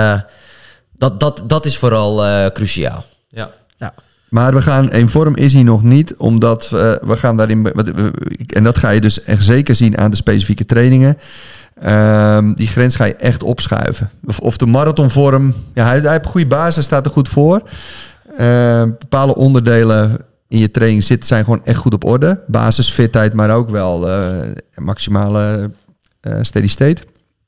dat is vooral cruciaal. Ja. Ja. Maar we gaan in vorm is hij nog niet, omdat we gaan daarin en dat ga je dus echt zeker zien aan de specifieke trainingen. Die grens ga je echt opschuiven. Of de marathonvorm, hij heeft een goede basis, hij staat er goed voor. Bepaalde onderdelen in je training zijn gewoon echt goed op orde. Basisfitheid, maar ook wel maximale steady state.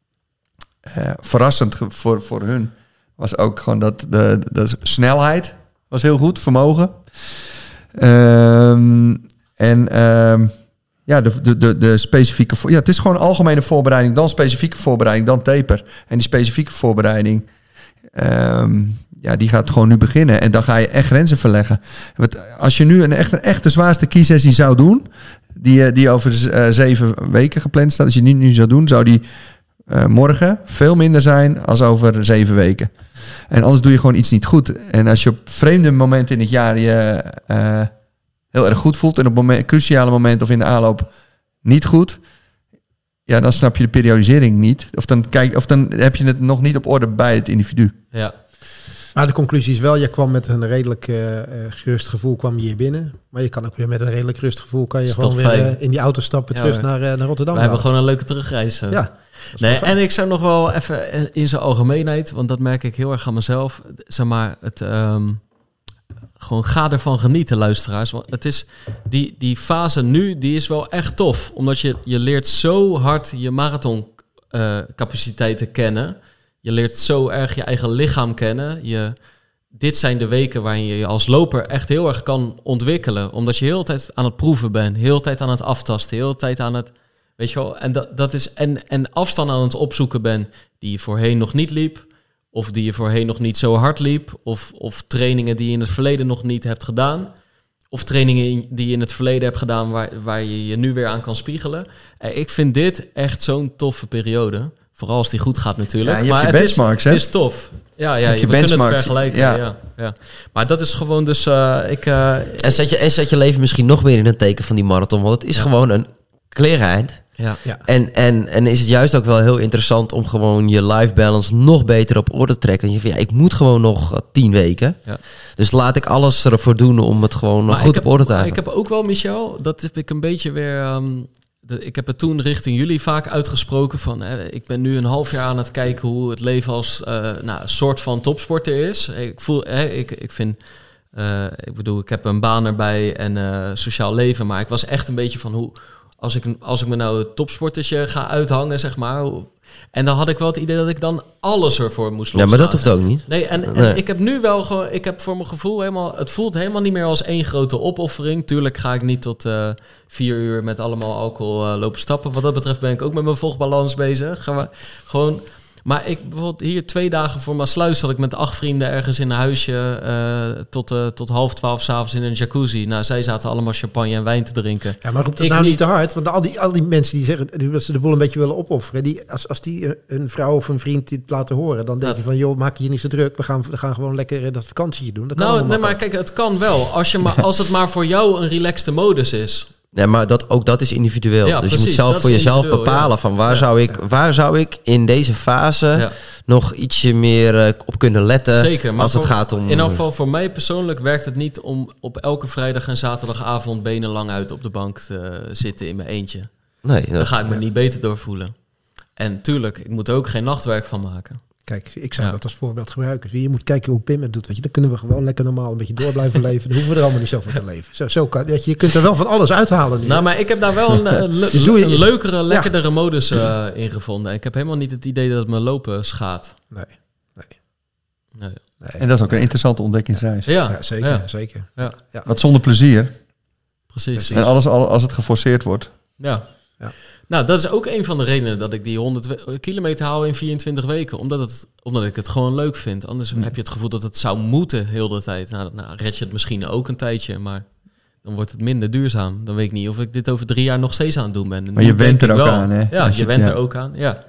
Verrassend voor hun was ook gewoon dat de snelheid was heel goed, vermogen. De specifieke... het is gewoon algemene voorbereiding, dan specifieke voorbereiding, dan taper. En die specifieke voorbereiding... die gaat gewoon nu beginnen. En dan ga je echt grenzen verleggen. Want als je nu een echte zwaarste kiesessie zou doen... die over 7 weken gepland staat... als je die nu zou doen, zou die morgen veel minder zijn... als over 7 weken. En anders doe je gewoon iets niet goed. En als je op vreemde momenten in het jaar... je heel erg goed voelt... en op cruciale momenten of in de aanloop niet goed... ja, dan snap je de periodisering niet. Of dan heb je het nog niet op orde bij het individu. Ja. Maar de conclusie is wel, je kwam met een redelijk gerust gevoel kwam je hier binnen. Maar je kan ook weer met een redelijk gerust gevoel... kan je gewoon weer in die auto stappen terug naar Rotterdam. We hebben gewoon een leuke terugreis. Ja. Nee, en ik zou nog wel even in zijn algemeenheid... want dat merk ik heel erg aan mezelf... zeg maar, het... gewoon ga ervan genieten, luisteraars. Want het is die fase nu, die is wel echt tof. Omdat je leert zo hard je marathon capaciteiten kennen. Je leert zo erg je eigen lichaam kennen. Dit zijn de weken waarin je als loper echt heel erg kan ontwikkelen. Omdat je heel de tijd aan het proeven bent. Heel de tijd aan het aftasten. Heel de tijd aan het... Weet je wel? En dat is... En afstand aan het opzoeken bent die je voorheen nog niet liep. Of die je voorheen nog niet zo hard liep. Of trainingen die je in het verleden nog niet hebt gedaan. Of trainingen die je in het verleden hebt gedaan... waar je je nu weer aan kan spiegelen. Ik vind dit echt zo'n toffe periode. Vooral als die goed gaat natuurlijk. Ja, maar het is tof. Ja, we kunnen het vergelijken. Ja. Maar dat is gewoon dus... En zet je leven misschien nog meer in een teken van die marathon. Want het is gewoon een klereneind. Ja. En is het juist ook wel heel interessant om gewoon je life balance nog beter op orde te trekken. En je vindt, ik moet gewoon nog 10 weken. Ja. Dus laat ik alles ervoor doen om het gewoon nog goed op orde te houden. Ik heb ook wel, Michel, dat heb ik een beetje weer... ik heb het toen richting jullie vaak uitgesproken van... ik ben nu een half jaar aan het kijken hoe het leven als een soort van topsporter is. Ik voel, ik vind... ik bedoel, ik heb een baan erbij en sociaal leven. Maar ik was echt een beetje van hoe... als ik me nou het topsportertje ga uithangen, zeg maar. En dan had ik wel het idee dat ik dan alles ervoor moest loslaten. Ja, maar dat hoeft ook niet. Nee, en ik heb nu wel gewoon... Ik heb voor mijn gevoel helemaal... Het voelt helemaal niet meer als één grote opoffering. Tuurlijk ga ik niet tot 4 uur met allemaal alcohol lopen stappen. Wat dat betreft ben ik ook met mijn vochtbalans bezig. Gewoon... Maar bijvoorbeeld hier 2 dagen voor Maasluis zat ik met 8 vrienden ergens in een huisje tot 11:30 s'avonds in een jacuzzi. Nou, zij zaten allemaal champagne en wijn te drinken. Ja, maar roep dat niet te hard. Want al die mensen die zeggen dat ze de boel een beetje willen opofferen. Als die een vrouw of een vriend dit laten horen, dan denk je van, joh, maak je niet zo druk. We gaan gewoon lekker dat vakantietje doen. Dat kan maar kijk, het kan wel. Als het maar voor jou een relaxte modus is. Ja, maar dat is individueel. Ja, dus precies, je moet zelf voor jezelf bepalen van waar zou ik in deze fase nog ietsje meer op kunnen letten. Zeker, maar als het gaat om... In ieder geval voor mij persoonlijk werkt het niet om op elke vrijdag en zaterdagavond benen lang uit op de bank te zitten in mijn eentje. Nee, daar ga ik me niet beter door voelen. En tuurlijk, ik moet er ook geen nachtwerk van maken. Kijk, ik zou dat als voorbeeld gebruiken. Je moet kijken hoe Pim het doet. Weet je. Dan kunnen we gewoon lekker normaal een beetje door blijven leven. Dan hoeven we er allemaal niet zoveel te leven. Zo kan, je kunt er wel van alles uithalen nu. Nou, maar ik heb daar wel een leukere, lekkerder modus in gevonden. Ik heb helemaal niet het idee dat het me lopen schaadt. Nee. En dat is ook een interessante ontdekkingsreis. Ja, zeker. Ja. Wat zonder plezier. Precies. En alles als het geforceerd wordt. Ja. Nou, dat is ook een van de redenen dat ik die 100 kilometer haal in 24 weken. Omdat ik het gewoon leuk vind. Anders heb je het gevoel dat het zou moeten heel de tijd. Nou, red je het misschien ook een tijdje, maar dan wordt het minder duurzaam. Dan weet ik niet of ik dit over 3 jaar nog steeds aan het doen ben. En maar je went er ook aan, hè? Ja, je went er ook aan, ja.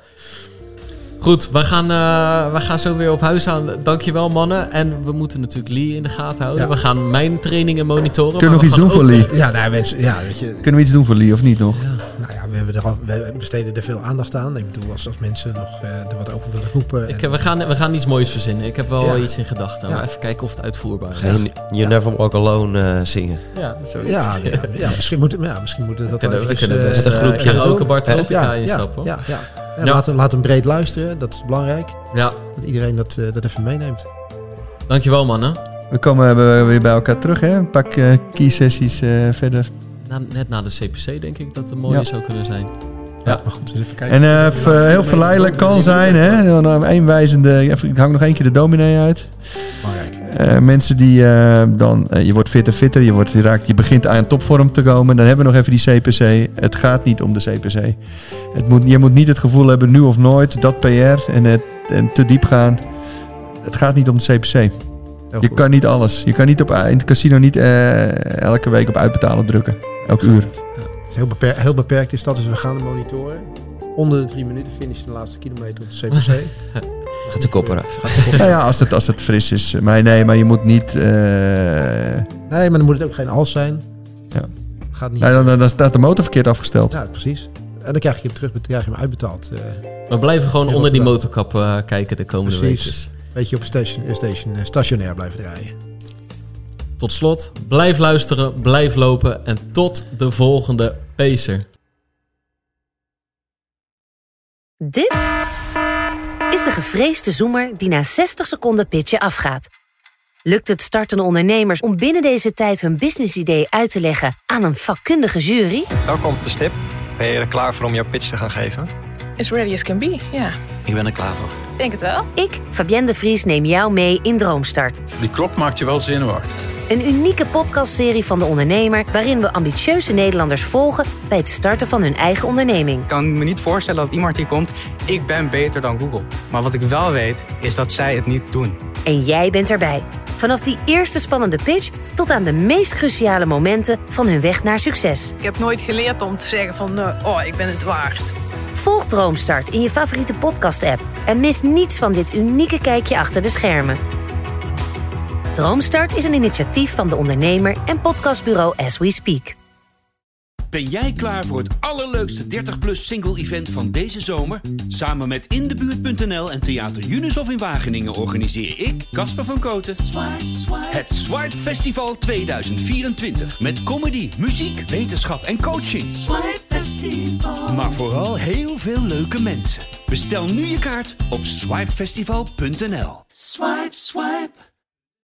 Goed, we gaan zo weer op huis aan. Dankjewel, mannen. En we moeten natuurlijk Lee in de gaten houden. Ja. We gaan mijn trainingen monitoren. Kunnen we nog iets doen voor Lee? Weet je. Kunnen we iets doen voor Lee of niet nog? Ja. Nou ja, we besteden er veel aandast aan. Ik bedoel, als mensen nog er wat over willen roepen. We gaan iets moois verzinnen. Ik heb wel iets in gedachten. Maar even kijken of het uitvoerbaar is. You Never Walk Alone zingen. Ja, zoiets. Misschien moeten we dat wel even... Dus een groepje karaoke bar Tropica instappen. Ja. Laat hem breed luisteren, dat is belangrijk. Ja. Dat iedereen dat even meeneemt. Dankjewel, mannen. We komen weer bij elkaar terug, hè? Een paar key sessies verder. Net na de CPC denk ik dat het mooi zou kunnen zijn. Ja, maar goed, dus even kijken. En heel verleidelijk kan zijn, hè? Dan ik hang nog 1 keer de dominee uit. Belangrijk. Mensen die je wordt fitter, je begint aan topvorm te komen. Dan hebben we nog even die CPC. Het gaat niet om de CPC. Je moet niet het gevoel hebben, nu of nooit, dat PR en te diep gaan. Het gaat niet om de CPC. Je kan niet alles. Je kan niet in het casino niet elke week op uitbetalen drukken. Elk uur. Heel beperkt is dat, dus we gaan de monitoren. Onder de 3 minuten finishen de laatste kilometer op de CPC. Gaat ze koppen af. Nou ja, als het fris is. Maar je moet niet... Nee, maar dan moet het ook geen als zijn. Ja. Gaat niet. Nee, dan staat de motor verkeerd afgesteld. Ja, precies. En dan krijg je hem terug, dan krijg je hem uitbetaald. We blijven gewoon onder die motorkap kijken de komende weken. Beetje op stationair blijven draaien. Tot slot, blijf luisteren, blijf lopen en tot de volgende Pacer. Dit is de gevreesde zoemer die na 60 seconden pitchen afgaat. Lukt het startende ondernemers om binnen deze tijd hun businessidee uit te leggen aan een vakkundige jury? Welkom op de stip. Ben je er klaar voor om jouw pitch te gaan geven? As ready as can be, ja. Ik ben er klaar voor. Denk het wel. Ik, Fabienne de Vries, neem jou mee in Droomstart. Die klok maakt je wel zenuwachtig. Een unieke podcastserie van De Ondernemer, waarin we ambitieuze Nederlanders volgen bij het starten van hun eigen onderneming. Ik kan me niet voorstellen dat iemand die komt, ik ben beter dan Google. Maar wat ik wel weet, is dat zij het niet doen. En jij bent erbij. Vanaf die eerste spannende pitch tot aan de meest cruciale momenten van hun weg naar succes. Ik heb nooit geleerd om te zeggen van, ik ben het waard. Volg Droomstart in je favoriete podcast-app en mis niets van dit unieke kijkje achter de schermen. Droomstart is een initiatief van De Ondernemer en podcastbureau As We Speak. Ben jij klaar voor het allerleukste 30-plus single-event van deze zomer? Samen met Indebuurt.nl en Theater Junushof in Wageningen organiseer ik, Casper van Koten, het Swipe Festival 2024. Met comedy, muziek, wetenschap en coaching. Swipe Festival. Maar vooral heel veel leuke mensen. Bestel nu je kaart op swipefestival.nl. Swipe, swipe.